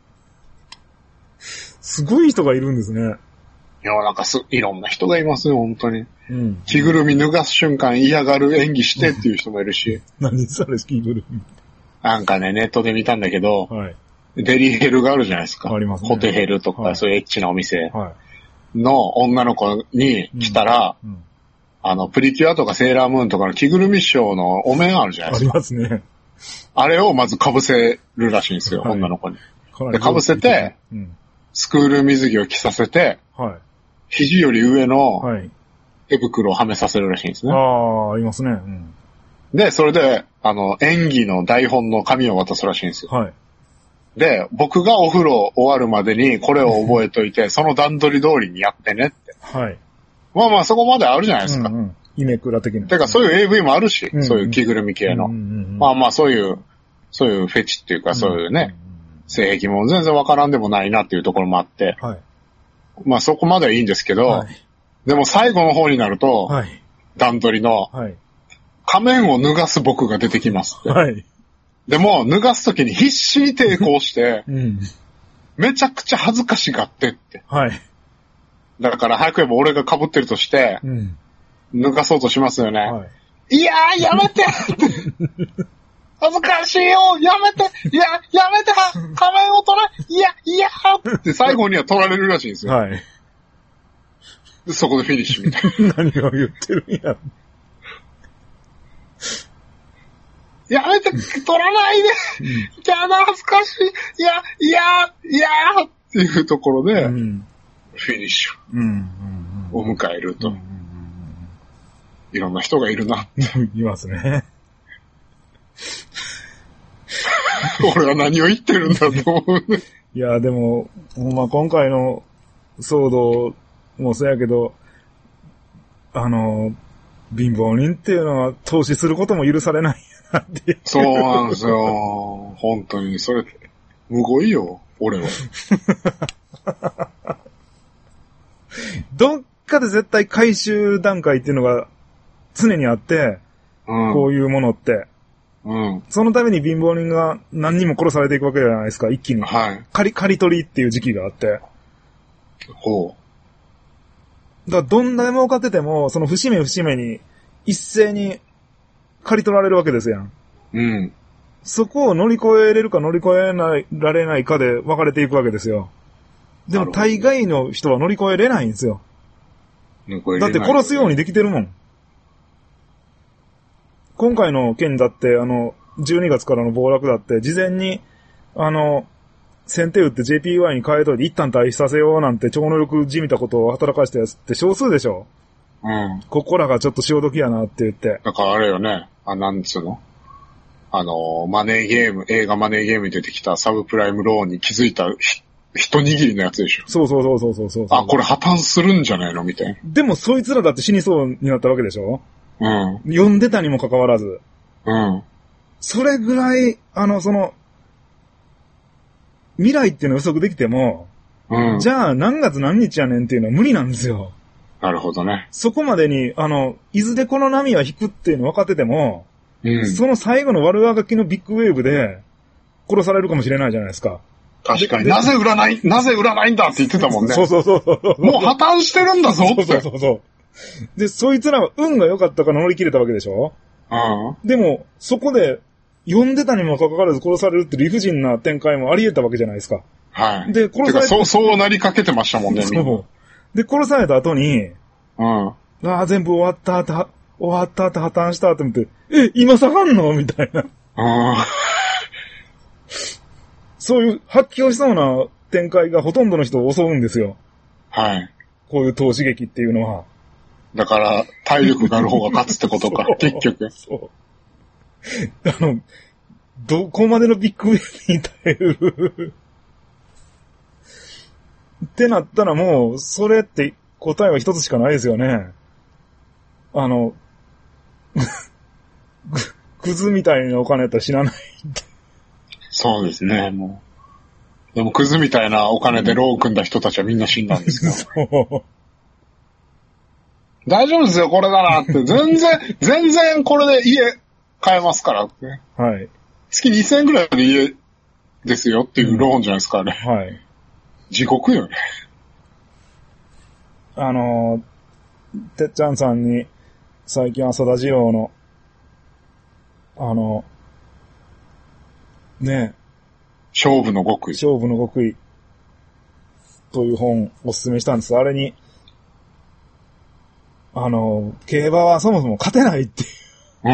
すごい人がいるんですね。 いや、なんかす、いろんな人がいますよ、本当に。うん。着ぐるみ脱がす瞬間嫌がる演技してっていう人もいるし。 何それ、着ぐるみ。 なんかね、ネットで見たんだけど、はい、デリヘルがあるじゃないですか。 ありますね。 ホテヘルとか、はい、そういうエッチなお店の女の子に来たら、うんうん、あの、プリキュアとかセーラームーンとかの着ぐるみショーのお面あるじゃないですか。 ありますね。 あれをまず被せるらしいんですよ、はい、女の子に。で、被せて、うん、スクール水着を着させて、はい、肘より上の手袋をはめさせるらしいんですね。 ああ、ありますね。うん、 で、それで、あの、演技の台本の紙を渡すらしいんですよ。はい、で、僕がお風呂終わるまでにこれを覚えといて、その段取り通りにやってねって。はい。まあまあそこまであるじゃないですか。うんうん、 イメクラ的な。 てかそういう エーブイ もあるし、うんうん、そういう着ぐるみ系の。うんうんうん、まあまあそういう、そういうフェチっていうか、そういうね、うんうんうん、性癖も全然わからんでもないなっていうところもあって。はい。まあそこまではいいんですけど、はい、でも最後の方になると、はい、段取りの、はい、仮面を脱がす僕が出てきますって。はい。でも、脱がすときに必死に抵抗して、うん、めちゃくちゃ恥ずかしがってって。はい。だから早く言えば俺が被ってるとして、うん、脱がそうとしますよね。はい、いやー、やめて恥ずかしいよやめていや、やめて仮面を取れいや、いやーって最後には取られるらしいんですよ。はい。でそこでフィニッシュみたいな。何を言ってるんや。 やめて、取らないで、うん、やだ、恥ずかしい、いや、いや、いやーっていうところで、うん、フィニッシュ、うんうんうん、を迎えると、うんうんうん。いろんな人がいるな。 いますね。 俺は何を言ってるんだと思うね。 いや、でも、まあ、今回の騒動もそうやけど、あの、貧乏人っていうのは投資することも許されない。 そうなんですよ。本当に。それ、むごいよ、俺は。 どっかで絶対回収段階っていうのが常にあって、うん、こういうものって。うん、そのために貧乏人が何人も殺されていくわけじゃないですか、一気に。はい。借り、借り取りっていう時期があって。ほう。だからどんなに儲かってても、その節目節目に一斉に借り取られるわけですやん。うん。そこを乗り越えれるか乗り越えないられないかで分かれていくわけですよ。でも大概の人は乗り越えれないんですよ。乗り越えれない。だって殺すようにできてるもん。今回の件だって、あの、じゅうにがつからの暴落だって、事前に、あの、先手打って ジェーピーワイ に変えといて一旦退避させようなんて超能力じみたことを働かしたやつって少数でしょ。うん。ここらがちょっと潮時やなって言って。 だからあれよね、あ、なんつうのあの、マネーゲーム、映画マネーゲームに出てきたサブプライムローンに気づいた一握りのやつでしょ。 そうそうそうそうそうそう。 あ、これ破綻するんじゃないのみたいな。 でもそいつらだって死にそうになったわけでしょ？ うん。 読んでたにもかかわらず。 うん。 それぐらい、あの、その、未来っていうの予測できても、うん。じゃあ何月何日やねんっていうのは無理なんですよ。 なるほどね。 そこまでに、あの、いずれこの波は引くっていうの分かってても、うん。その最後の悪あがきのビッグウェーブで殺されるかもしれないじゃないですか。 確かに。なぜ売らない、なぜ売らないんだって言ってたもんね。 そうそうそうそう。 もう破綻してるんだぞって。 そうそうそう。で、そいつらは運が良かったから乗り切れたわけでしょ？うん。でも、そこで、読んでたにもかかわらず殺されるって理不尽な展開もあり得たわけじゃないですか。 はい。で、殺されて。そう、そうなりかけてましたもんね、 そう。で、殺された後に、うん。ああ、全部終わったって、終わったって破綻したって思って、え、今下がんのみたいな。うん。そういう発狂しそうな展開がほとんどの人を襲うんですよ。はい。こういう投資劇っていうのは。 だから、体力がある方が勝つってことか、結局。そう。 あの、どこまでのビッグウェーブに耐えるってなったらもう、それって答えは一つしかないですよね。あの、クズみたいなお金やったら知らないって。 そうですね、もう。でもクズみたいなお金でローン組んだ人たちはみんな死んだんですけど。そう。大丈夫ですよ、これならって。全然、全然これで家買えますからって。はい。月にせんえんぐらいで家ですよっていうローンじゃないですか、あれ。はい。地獄よね。 あの、てっちゃんさんに、最近浅田次郎の、あの、ねえ。 勝負の極意。 勝負の極意。という本をおすすめしたんです。あれに、あの、競馬はそもそも勝てないっていう。 うん。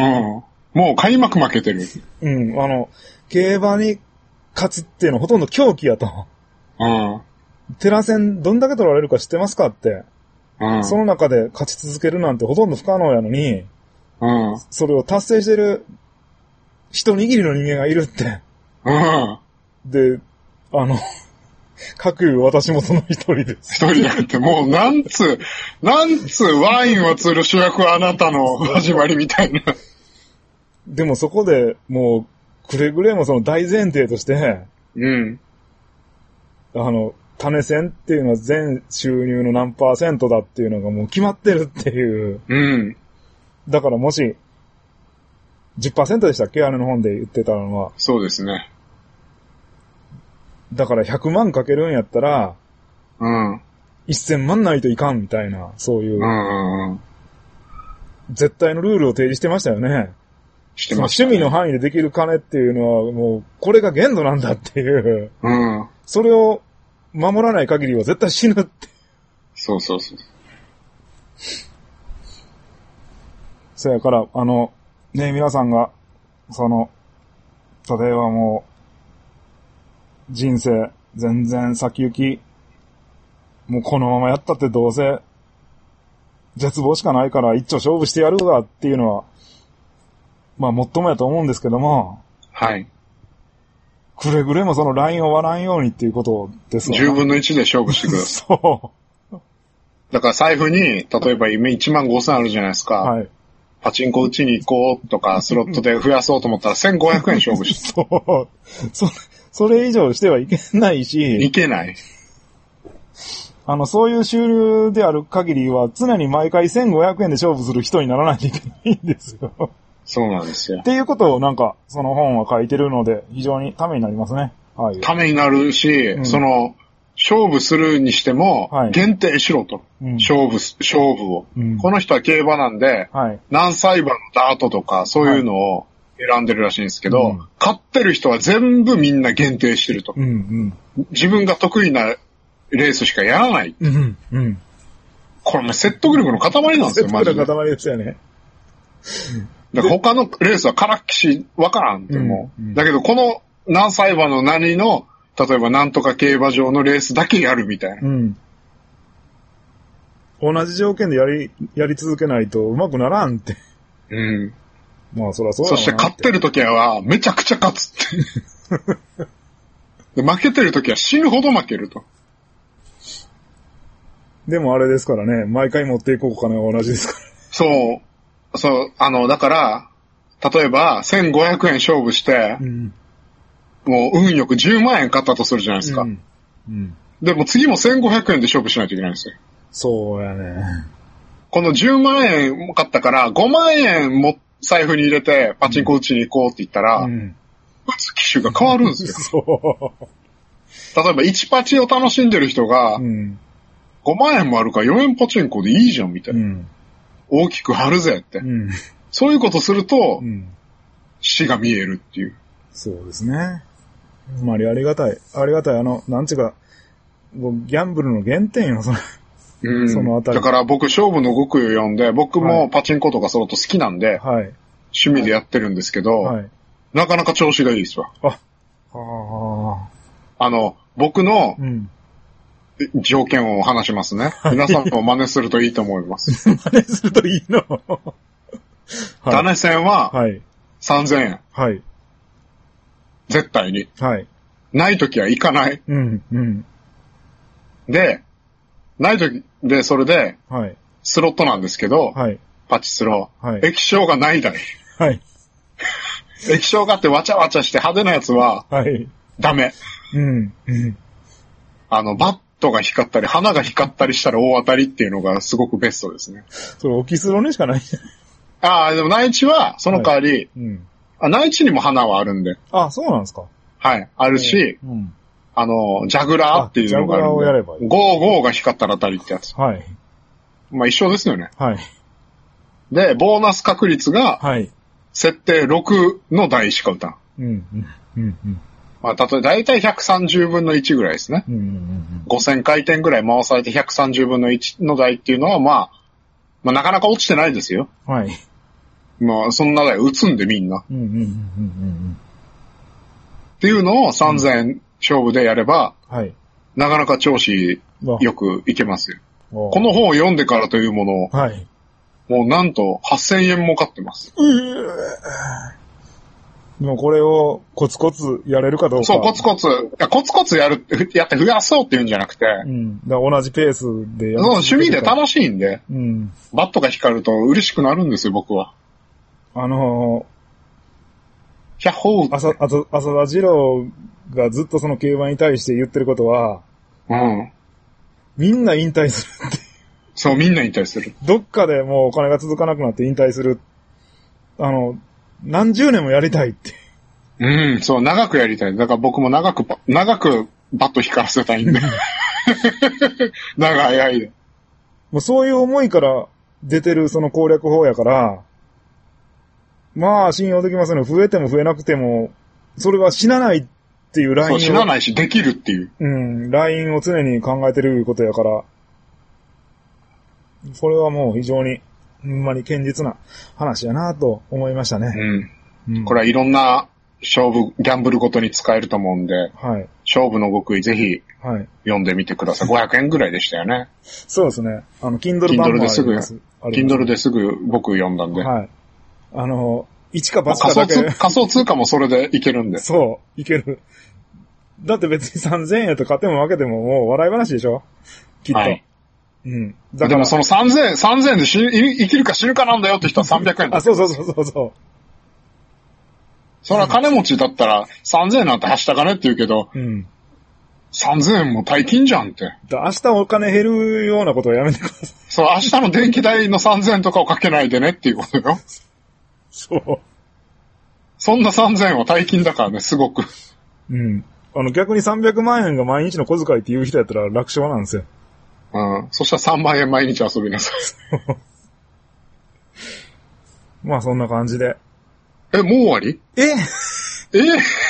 もう開幕負けてる。 うん。あの、競馬に勝つっていうのはほとんど狂気やと。うん。テラ戦どんだけ取られるか知ってますかって。うん。その中で勝ち続けるなんてほとんど不可能やのに、うん。それを達成してる一握りの人間がいるって。うん。で、あの、各有私もその一人です。 一人だって、もうなんつ、なんつワインを釣る主役はあなたの始まりみたいな。 でもそこでもう、くれぐれもその大前提として、うん。あの、種銭っていうのは全収入の何パーセントだっていうのがもう決まってるっていう。うん。だからもし、じゅっパーセント でしたっけ？あれの本で言ってたのは。 そうですね。 だからひゃくまんかけるんやったら、うん。せんまんないといかんみたいな、そういう。うんうんうん。絶対のルールを提示してましたよね。してましたね。趣味の範囲でできる金っていうのはもう、これが限度なんだっていう。うん。それを守らない限りは絶対死ぬって。 そうそうそう。 そやから、あの、ね、皆さんが、その、例えばもう、人生、全然先行き、もうこのままやったってどうせ、絶望しかないから一丁勝負してやるわっていうのは、まあ、もっともやと思うんですけども、はい。くれぐれもそのラインを割らんようにっていうことですわ。じゅうぶんのいちで勝負してください。そう。だから財布に、例えば今いちまんごせんあるじゃないですか。はい。パチンコ打ちに行こうとか、スロットで増やそうと思ったらせんごひゃくえん勝負して。そう。 そそれ以上してはいけないし。 いけない。 あの、そういう収入である限りは、常に毎回せんごひゃくえんで勝負する人にならないといけないんですよ。 そうなんですよ。 っていうことをなんか、その本は書いてるので、非常にためになりますね。 はい。ためになるし、うん、その、勝負するにしても、限定しろと。はい、勝負、勝負を、うん。この人は競馬なんで、はい、何歳馬のダートとか、そういうのを選んでるらしいんですけど、はい、勝ってる人は全部みんな限定してると。うんうん、自分が得意なレースしかやらない。うんうん、これも説得力の塊なんですよ、マジで。 説得力の塊ですよね。 だから他のレースはからっきしわからんってもう、うんうん。だけどこの何歳馬の何の、例えばなんとか競馬場のレースだけやるみたいな。うん。 同じ条件でやり、やり続けないと上手くならんって。うん。まあそらそうだな。 そして勝ってる時はめちゃくちゃ勝つって。 で負けてる時は死ぬほど負けると。 でもあれですからね、毎回持っていこうお金は同じですから。 そう。そう、あの、だから、例えば、せんごひゃくえん勝負して、うん、もう運よくじゅうまんえん買ったとするじゃないですか。うんうん、でも次もせんごひゃくえんで勝負しないといけないんですよ。 そうやね。 このじゅうまんえんも買ったから、ごまんえんも財布に入れてパチンコ打ちに行こうって言ったら、うん、打つ機種が変わるんですよ。そう。例えばいちパチを楽しんでる人が、うん、ごまんえんもあるからよえんパチンコでいいじゃんみたいな。うん、大きく張るぜって。うん、そういうことすると、うん、死が見えるっていう。 そうですね。ほんまにありがたい。ありがたい。あの、なんちゅうか、ギャンブルの原点よ、その、 うん、そのあたり。だから僕、勝負の極意を読んで、僕もパチンコとかそのと好きなんで、はい、趣味でやってるんですけど、はい、なかなか調子がいいですわ。あ、あ, あの、僕の、うん条件を話しますね。皆さんも真似するといいと思います。 真似するといいの、はい、 種銭はさんぜんえん。 はい。 絶対に。 はい。 ないときは行かない。 うんうん。 で、ないときで、それで、はい。スロットなんですけど、はい。パチスロ。はい。液晶がない台。 はい。 液晶があってわちゃわちゃして派手なやつは、はい。ダメ。 うん。うん。 あの、バットが光ったり、花が光ったりしたら大当たりっていうのがすごくベストですね。 それ、オキスロにしかないじゃない。 ああ、でも内地は、その代わり、はい、うん。あ、内地にも花はあるんで。 あ、そうなんですか。 はい、あるし、うん。あの、ジャグラーっていうのがあるんで。ジャグラーをやればいい。ゴーゴーが光ったら当たりってやつ。はい。まあ一緒ですよね。はい。で、ボーナス確率が、はい。設定ろくの台しか打たん。うん、うん、うん、うん。まあ、例えば大体ひゃくさんじゅうぶんのいちぐらいですね。うんうんうん、ごせん回転ぐらい回されてひゃくさんじゅうぶんのいちの台っていうのは、まあ、まあなかなか落ちてないですよ。はい。まあ、そんな台打つんでみんな。うんうんうんうんうん。っていうのをさんぜんえん勝負でやれば、はい。なかなか調子よくいけますよ。この本を読んでからというものを、はい。もうなんとはっせんえんも買ってます。うーでもこれをコツコツやれるかどうか。 そう、コツコツ。いやコツコツやる、やって増やそうっていうんじゃなくて。うん。 だから同じペースでやる。 そう、趣味で楽しいんで。うん。バットが光ると嬉しくなるんですよ、僕は。 あのー、百歩朝、あと、浅田二郎がずっとその競馬に対して言ってることは、うん。みんな引退するって。 そう、みんな引退する。 どっかでもうお金が続かなくなって引退する。あの、何十年もやりたいって。 うん、そう、長くやりたい。だから僕も長く、長くバット光らせたいんで。長い間。 もうそういう思いから出てるその攻略法やから、まあ信用できますね。増えても増えなくても、それは死なないっていうラインを。 そう、死なないし、できるっていう。 うん、ラインを常に考えてることやから、それはもう非常に、ほんまに堅実な話やなと思いましたね。 うん。うん、これはいろんな勝負、ギャンブルごとに使えると思うんで、はい。勝負の極意ぜひ、はい。読んでみてください。ごひゃくえんぐらいでしたよね。 そうですね。あの、Kindle 版もあります。 Kindle ですぐ、Kindle ですぐ僕読んだんで。 はい。あの、いちかバツかだけ。 仮想通、仮想通貨もそれでいけるんで。 そう、いける。だって別にさんぜんえんと買っても負けてももう笑い話でしょきっと。はい。うん。 だからでもそのさんぜんえん、さんぜんえんで死生きるか死ぬかなんだよって人はさんびゃくえんだ。 あ、そうそうそうそうそう。 そら金持ちだったらさんぜんえんなんてはした金って言うけど、うん。さんぜんえんも大金じゃんって。 明日お金減るようなことはやめてください。 そう、明日の電気代のさんぜんえんとかをかけないでねっていうことよ。 そう。 そんなさんぜんえんは大金だからね、すごく。 うん。あの逆にさんびゃくまんえんが毎日の小遣いっていう人やったら楽勝なんですよ。 うん。そしたらさんまんえん毎日遊びなさい。 まあそんな感じで。 え、もう終わり？ ええ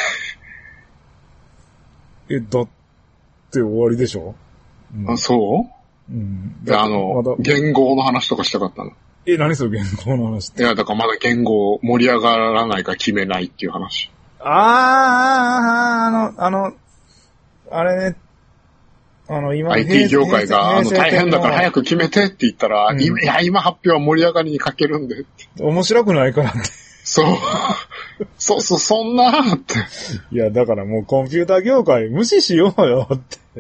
え、だって終わりでしょ？ うん、あ、そううん。で、あの、ま、言語の話とかしたかったの。 え、何それ言語の話って。 いや、だからまだ言語盛り上がらないから決めないっていう話。 ああ、あの、あの、あれね、あの、今、 アイティー 業界が、あの、大変だから早く決めてって言ったら、うん、いや、今発表は盛り上がりに欠けるんで。 面白くないからって。 そう。 そ、そ、そんなって。 いや、だからもうコンピューター業界無視しようよって。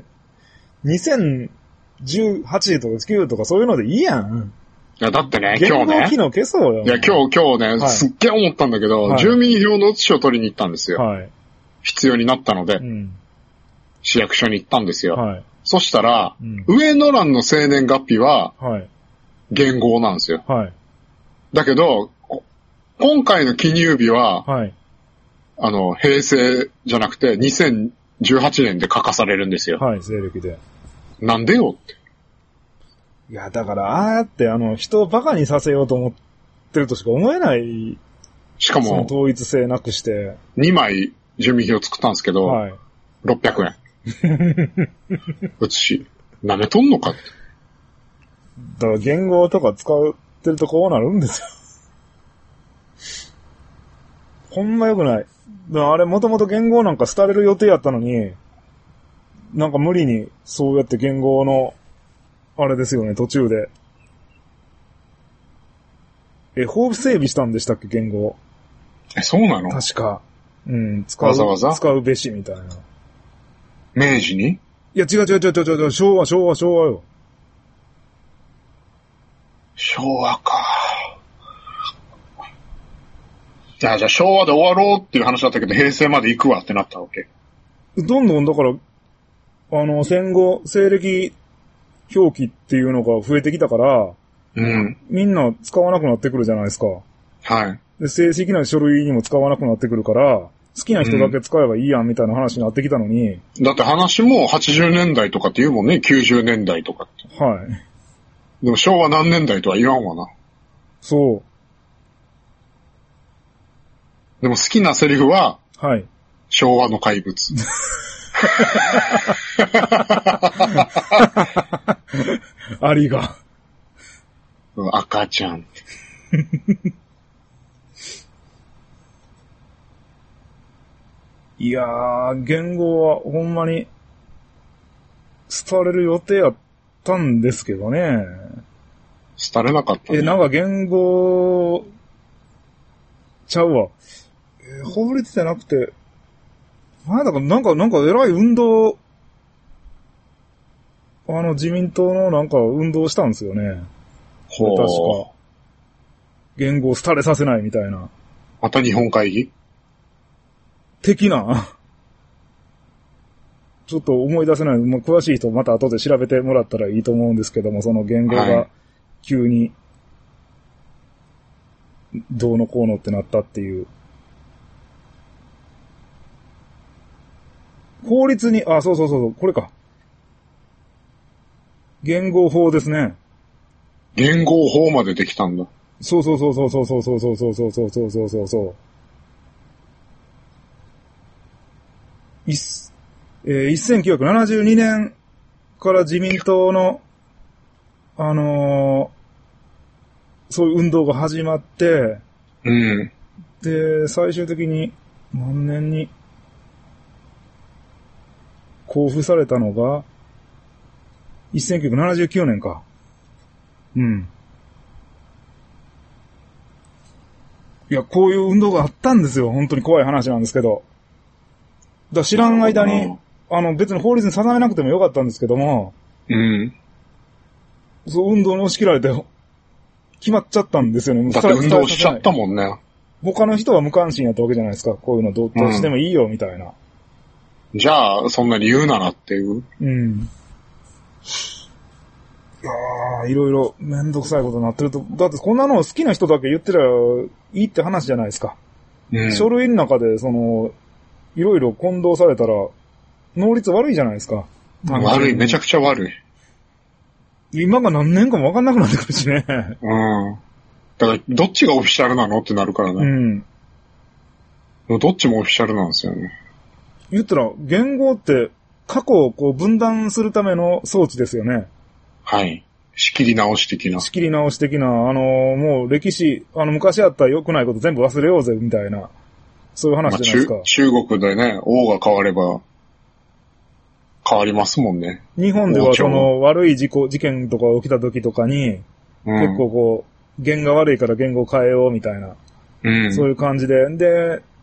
にせんじゅうはちとかきゅうとかそういうのでいいやん。 いや、だってね、今日ね。 言語機能消そうよ。 いや、今日、今日ね、はい、すっげえ思ったんだけど、はい、住民票の写しを取りに行ったんですよ。はい。必要になったので、うん、市役所に行ったんですよ。はい。そしたら、うん、上の欄の生年月日は、はい。元号なんですよ。はい。だけど、今回の記入日は、はい。あの、平成じゃなくて、にせんじゅうはちねんで書かされるんですよ。 はい、西暦で。 なんでよって。 いや、だから、ああやって、あの、人をバカにさせようと思ってるとしか思えない。 しかも、その統一性なくして。 にまい住民票作ったんですけど、はい。ろっぴゃくえん。写し、舐めとんのかって。 だから言語とか使ってるとこうなるんですよ。ほんま良くない。だからあれもともと言語なんか廃れる予定やったのに、なんか無理にそうやって言語の、あれですよね、途中で。え、法整備したんでしたっけ、言語。 え、そうなの？ 確か。うん、使う、 わざわざ使うべしみたいな。 明治に？ いや、違う違う違う違う違う、昭和、昭和、昭和よ。 昭和か。じゃあ、じゃあ昭和で終わろうっていう話だったけど、平成まで行くわってなったわけ。 どんどん、だから、あの、戦後、西暦表記っていうのが増えてきたから、うん。みんな使わなくなってくるじゃないですか。はい。で、正式な書類にも使わなくなってくるから、好きな人だけ使えばいいやんみたいな話になってきたのに。 うん、だって話もはちじゅうねんだいとかって言うもんね、きゅうじゅうねんだいとかって。はい。でも昭和何年代とは言わんわな。そう。でも好きなセリフは、はい。昭和の怪物。 ありが。 赤ちゃん。 いやー、言語はほんまに、廃れる予定やったんですけどね。 廃れなかったね。 え、なんか言語、ちゃうわ。えー、法律じゃなくて、なんだか、なんか、なんか偉い運動、あの自民党のなんか運動したんですよね。ほう。確か。言語を廃れさせないみたいな。 また日本会議的な。ちょっと思い出せない。もう詳しい人また後で調べてもらったらいいと思うんですけども、その言語が急にどうのこうのってなったっていう。法律に、あ、そうそうそう、これか。言語法ですね。 言語法までできたんだ。 そうそうそうそうそうそうそうそうそうそうそうそうそうそう。いっ、えー、せんきゅうひゃくななじゅうにねんから自民党の、あのー、そういう運動が始まって、うん。で、最終的に何年に公布されたのが、せんきゅうひゃくななじゅうきゅうねんか。うん。いや、こういう運動があったんですよ。本当に怖い話なんですけど。だから知らん間に、あの、別に法律に定めなくてもよかったんですけども、うん。そう、運動に押し切られて、決まっちゃったんですよね。 だって運動しちゃったもんね。 他の人は無関心やったわけじゃないですか。こういうのどうしてもいいよ、みたいな。 うん、じゃあ、そんなに言うならっていう。うん。 いやー、いろいろめんどくさいことになってると、だってこんなの好きな人だけ言ってりゃいいって話じゃないですか。うん、書類の中で、その、いろいろ混同されたら、能率悪いじゃないですか。 悪い、めちゃくちゃ悪い。 今が何年かも分かんなくなってくるしね。 うん。だから、どっちがオフィシャルなのってなるからね。うん。どっちもオフィシャルなんですよね。 言ったら、言語って過去をこう分断するための装置ですよね。 はい。仕切り直し的な。 仕切り直し的な、あのー、もう歴史、あの、昔あった良くないこと全部忘れようぜ、みたいな。そういう話じゃないですか。まあ、 中, 中国でね、王が変われば、変わりますもんね。 日本ではその悪い事故、事件とか起きた時とかに、うん、結構こう、言が悪いから言語を変えようみたいな、うん、そういう感じで、で、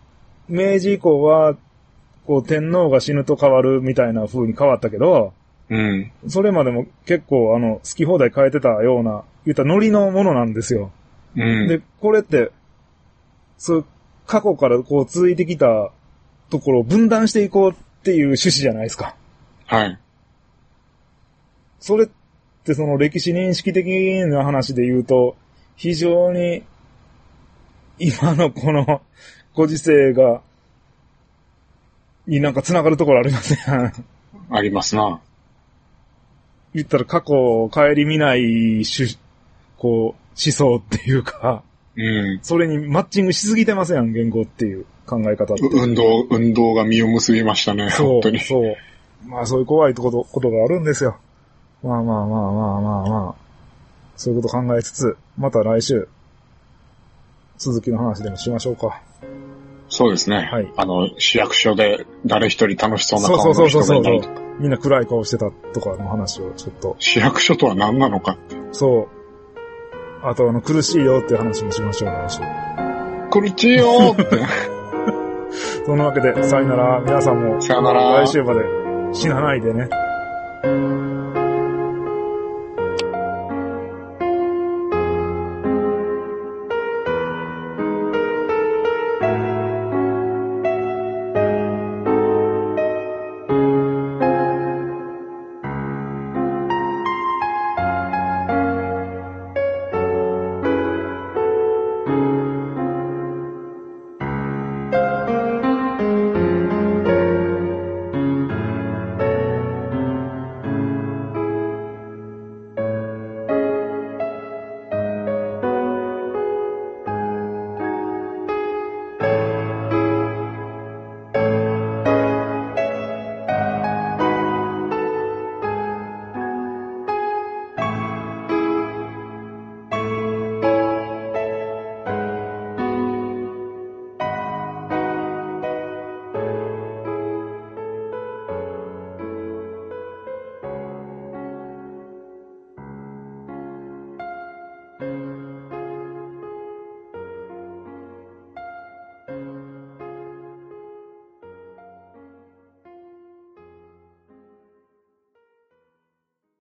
明治以降は、こう、天皇が死ぬと変わるみたいな風に変わったけど、 うん。 それまでも結構、あの、好き放題変えてたような、言ったらノリのものなんですよ。 うん。 で、これって、そう、過去からこう続いてきたところを分断していこうっていう趣旨じゃないですか。 はい。 それってその歴史認識的な話で言うと、非常に今のこのご時世が、になんか繋がるところありませんありますな。 言ったら過去を顧みない主、こう、思想っていうか、 うん。 それにマッチングしすぎてません、言語っていう考え方って。 運動、運動が実を結びましたね、 そう本当に。 そう。まあそういう怖いこと、ことがあるんですよ。まあまあまあまあまあまあ。そういうこと考えつつ、また来週、続きの話でもしましょうか。 そうですね。 はい。 あの、市役所で誰一人楽しそうな顔そうそうの人そうそうそうがいない。 みんな暗い顔してたとかの話をちょっと。 市役所とは何なのかって。 そう。あとあの、苦しいよっていう話もしましょう、来週。 苦しいよーって。 そのわけで、さよなら。皆さんも、 さよなら。 来週まで死なないでね。